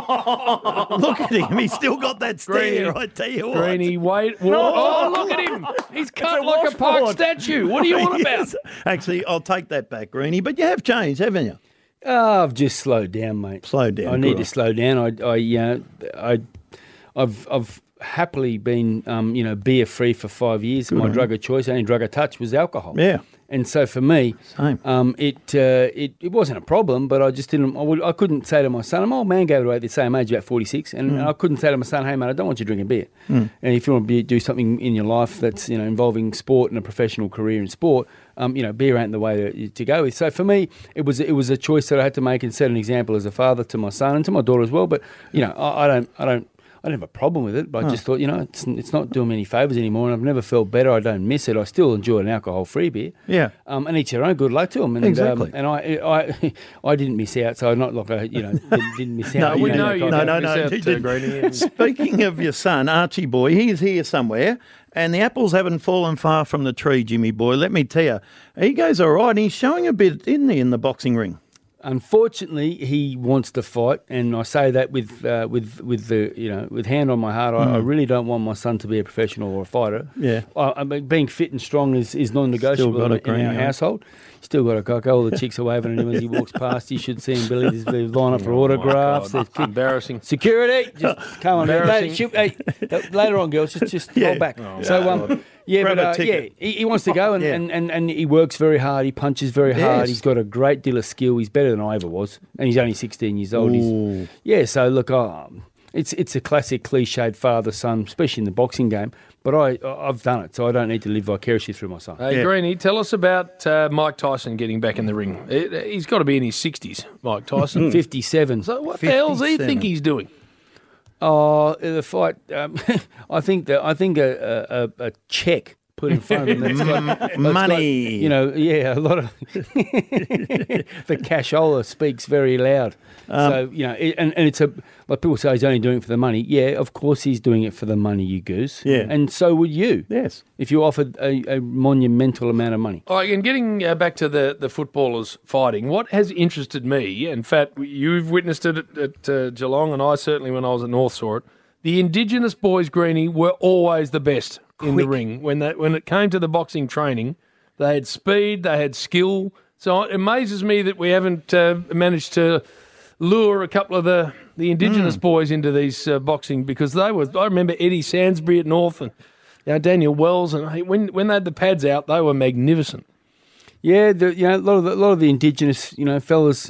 at him. He's still got that stare, I tell you what. Greenie, wait. Oh, look at him. He's cut like a park statue. What are you on about? Yes. Actually, I'll take that back, Greenie, but you have changed, haven't you? I've just slowed down, mate. Slowed down. I need to slow down. I've happily been, beer free for 5 years. My drug of choice, only drug of touch, was alcohol. Yeah. And so for me, Same. It wasn't a problem, but I just didn't. I couldn't say to my son, "I'm old man gave it away at the same age, about 46," and I couldn't say to my son, "Hey, man, I don't want you drinking beer." And if you want to do something in your life that's involving sport and a professional career in sport, beer ain't the way to go with. So for me, it was a choice that I had to make and set an example as a father to my son and to my daughter as well. But I I don't have a problem with it, but I just thought, it's not doing me any favours anymore, and I've never felt better. I don't miss it. I still enjoy an alcohol-free beer. Yeah. And each their own. Good luck to them. And, Exactly. And I didn't miss out, so I'm not like didn't miss out. No, we know you didn't miss out, Greenie. Speaking of your son, Archie boy, he is here somewhere, and the apples haven't fallen far from the tree, Jimmy boy. Let me tell you, he goes all right. He's showing a bit in the boxing ring. Unfortunately, he wants to fight, and I say that with hand on my heart. I really don't want my son to be a professional or a fighter. Yeah, I mean, being fit and strong is non-negotiable in our household. Still got a cock. All the chicks are waving at him as he walks past. You should see him, Billy. There's line up for autographs. Embarrassing. Security, just come on. Later on, girls, just hold back. He wants to go, and he works very hard. He punches very hard. He's got a great deal of skill. He's better than I ever was, and he's only 16 years old. So look, it's a classic cliched father-son, especially in the boxing game. But I've done it, so I don't need to live vicariously through my son. Hey, Greenie, tell us about Mike Tyson getting back in the ring. He's got to be in his 60s, Mike Tyson. 57. So what the hell does he think he's doing? Oh, the fight. I think a check put in front of them. Money. A lot of the cashola speaks very loud. And it's like people say he's only doing it for the money. Yeah, of course he's doing it for the money, you goose. Yeah. And so would you. Yes. If you offered a monumental amount of money. All right, and getting back to the footballers fighting, what has interested me, in fact, you've witnessed it at Geelong, and I certainly when I was at North saw it, the Indigenous boys, Greenie, were always the best in the ring. When it came to the boxing training, they had speed, they had skill. So it amazes me that we haven't managed to lure a couple of the Indigenous boys into these boxing, because I remember Eddie Sansbury at North and Daniel Wells, and when they had the pads out, they were magnificent. Yeah, a lot of the Indigenous fellas.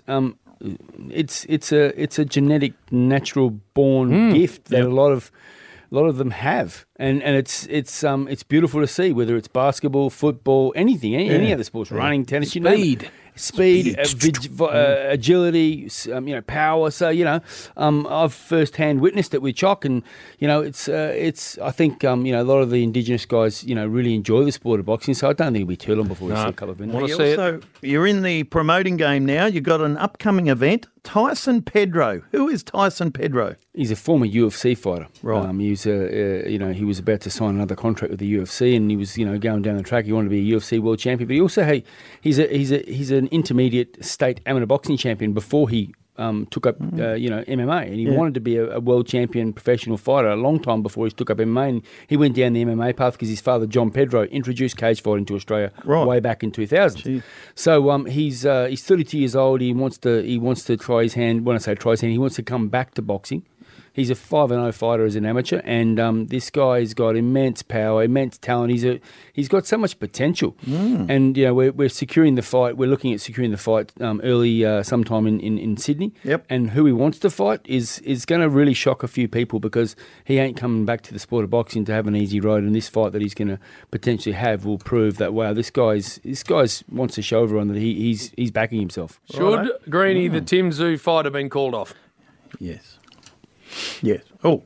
It's a genetic, natural born gift that a lot of them have, and it's beautiful to see, whether it's basketball, football, anything, any other sports, running, tennis, speed, agility, power. So I've first-hand witnessed it with Choc, and it's. I think a lot of the Indigenous guys really enjoy the sport of boxing. So I don't think it'll be too long before we see a couple of minutes. So you're in the promoting game now. You've got an upcoming event. Tyson Pedro. Who is Tyson Pedro? He's a former UFC fighter. Right. He was he was about to sign another contract with the UFC, and he was going down the track. He wanted to be a UFC world champion, but he also he's an intermediate state amateur boxing champion before he took up MMA, and he wanted to be a world champion professional fighter a long time before he took up MMA. And he went down the MMA path because his father John Pedro introduced cage fighting to Australia way back in 2000. Jeez. So he's 32 years old. He wants to try his hand. When I say try his hand, he wants to come back to boxing. He's a 5-0 fighter as an amateur, and this guy's got immense power, immense talent. He's got so much potential, and we're securing the fight. We're looking at securing the fight early sometime in Sydney. Yep. And who he wants to fight is going to really shock a few people, because he ain't coming back to the sport of boxing to have an easy road. And this fight that he's going to potentially have will prove that this guy's wants to show everyone that he's backing himself. Should Greenie the Tim Tszyu fight have been called off? Yes. Yes. Oh,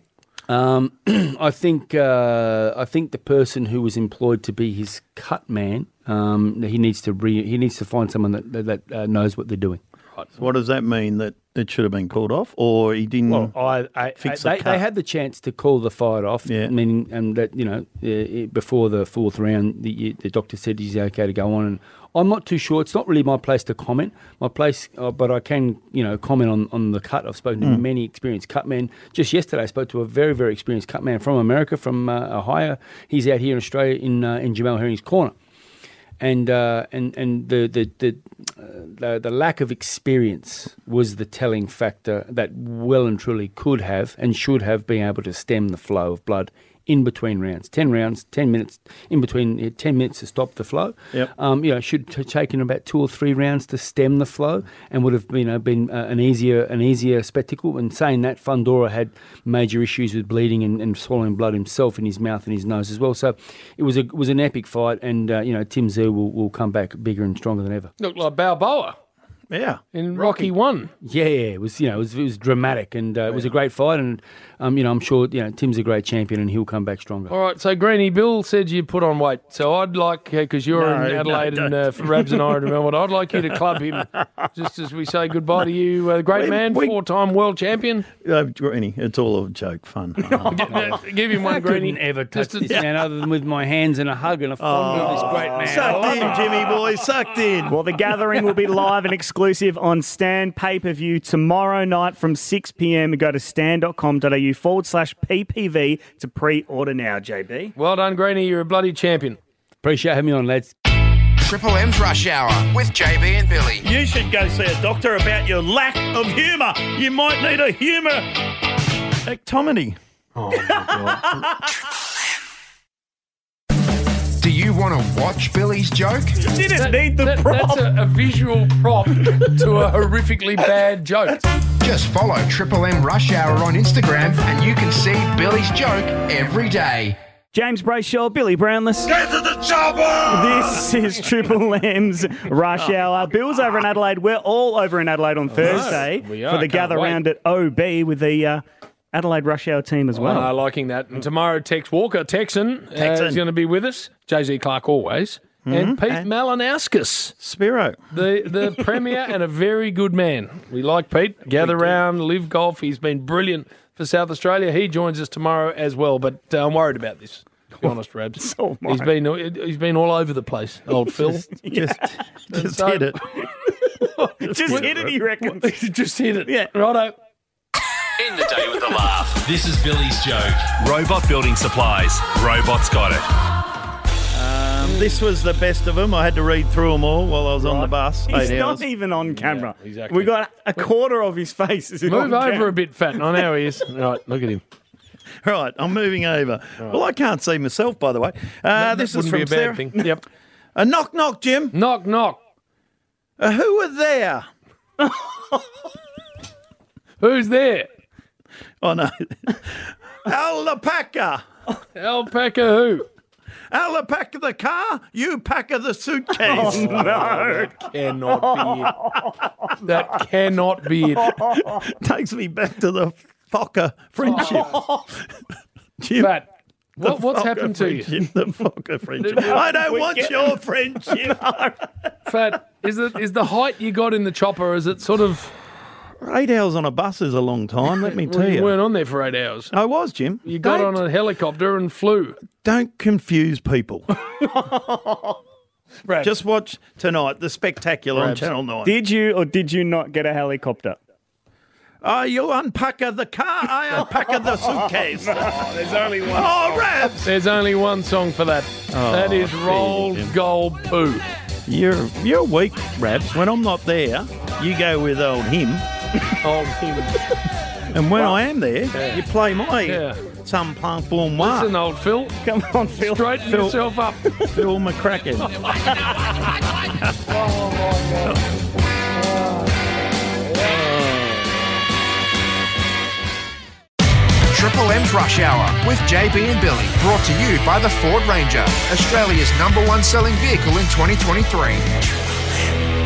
I think the person who was employed to be his cut man, he needs to find someone that knows what they're doing. Right. So what does that mean? That it should have been called off, or he didn't? Well, they had the chance to call the fight off, meaning that before the fourth round, the doctor said he's okay to go on. And I'm not too sure. It's not really my place to comment. But I can comment on the cut. I've spoken to many experienced cut men. Just yesterday, I spoke to a very, very experienced cut man from America, from Ohio. He's out here in Australia in Jamal Herring's corner. And the lack of experience was the telling factor that well and truly could have and should have been able to stem the flow of blood in between rounds. 10 rounds, 10 minutes in between, 10 minutes to stop the flow. Yep. Should have taken about 2 or 3 rounds to stem the flow, and would have been an easier spectacle. And saying that, Fundora had major issues with bleeding and swallowing blood himself in his mouth and his nose as well. So it was an epic fight, and Tim Tszyu will come back bigger and stronger than ever. Looked like Balboa. Yeah. In Rocky 1. Yeah, it was it was dramatic, and it was a great fight, and I'm sure Tim's a great champion, and he'll come back stronger. All right, so Greenie, Bill said you put on weight, so I'd like, because you're in Adelaide and for Rabs and I are in Melbourne, I'd like you to club him just as we say goodbye to you, great man, 4-time world champion. Greenie, it's all a joke, fun. Give him one, Greenie. I couldn't ever touch this man other than with my hands and a hug and a fondle of this great man. Sucked in, Jimmy boy, sucked in. Well, the gathering will be live and exclusive on Stan pay-per-view tomorrow night from 6 p.m. Go to stan.com.au/PPV to pre-order now, JB. Well done, Greenie. You're a bloody champion. Appreciate having me on, lads. Triple M's Rush Hour with JB and Billy. You should go see a doctor about your lack of humour. You might need a humour-ectomy. Oh, my God. Do you want to watch Billy's joke? Didn't need the prop. That's a visual prop to a horrifically bad joke. Just follow Triple M Rush Hour on Instagram and you can see Billy's joke every day. James Brayshaw, Billy Brownless. Get to the chopper! This is Triple M's Rush Hour. Bill's over in Adelaide. We're all over in Adelaide on Thursday we are. for the Can't gather wait. round at OB with the Adelaide Rush Hour team as well. Liking that. And tomorrow, Tex Walker, Texan. is going to be with us. Jay-Z Clark always. And Pete Malinauskas. Spiro. The Premier and a very good man. We like Pete. Gather round, live golf. He's been brilliant for South Australia. He joins us tomorrow as well, but I'm worried about this. To be honest, Rabs. So am I. He's been all over the place, old Phil. Just hit it. Just hit it, he reckons. Just hit it. Yeah. Righto. End the day with a laugh. This is Billy's joke. Robot Building Supplies. Robots got it. This was the best of them. I had to read through them all while I was on the bus. He's 8 not hours. even on camera. Yeah, exactly. We got a quarter of his face. Move over a bit, Fat. I know he is. Right, look at him. Right, I'm moving over. Right. Well, I can't see myself, by the way. This is from be a Sarah. bad thing. Yep. Knock, knock, Jim. Knock, knock. Who are there? Who's there? Oh, no. Alpaca. Alpaca who? Alpaca the car, you packer the suitcase. Oh, no. That cannot be it. That cannot be it. Takes me back to the Fokker friendship. Jim, Fat. What's happened to you? The Fokker friendship. I don't want your friendship. Fat, is the height you got in the chopper, is it sort of... 8 hours on a bus is a long time, let me tell You you. weren't on there for 8 hours. I was, Jim. You got on a helicopter and flew. Don't confuse people. Just watch tonight, The Spectacular on Channel 9. Did you or did you not get a helicopter? You unpack the car, I unpack the suitcase. There's only one Oh, Rabs! There's only one song for that. That is Roll Gold Poo. You're weak, Rabs. When I'm not there, you go with old him. Old him. And when I am there, you play my Some Plant Pour Moi. Listen, old Phil. Come on, Phil. Straighten yourself up. Phil McCracken. Oh, my God. Triple M's Rush Hour with JB and Billy. Brought to you by the Ford Ranger, Australia's #1 selling vehicle in 2023.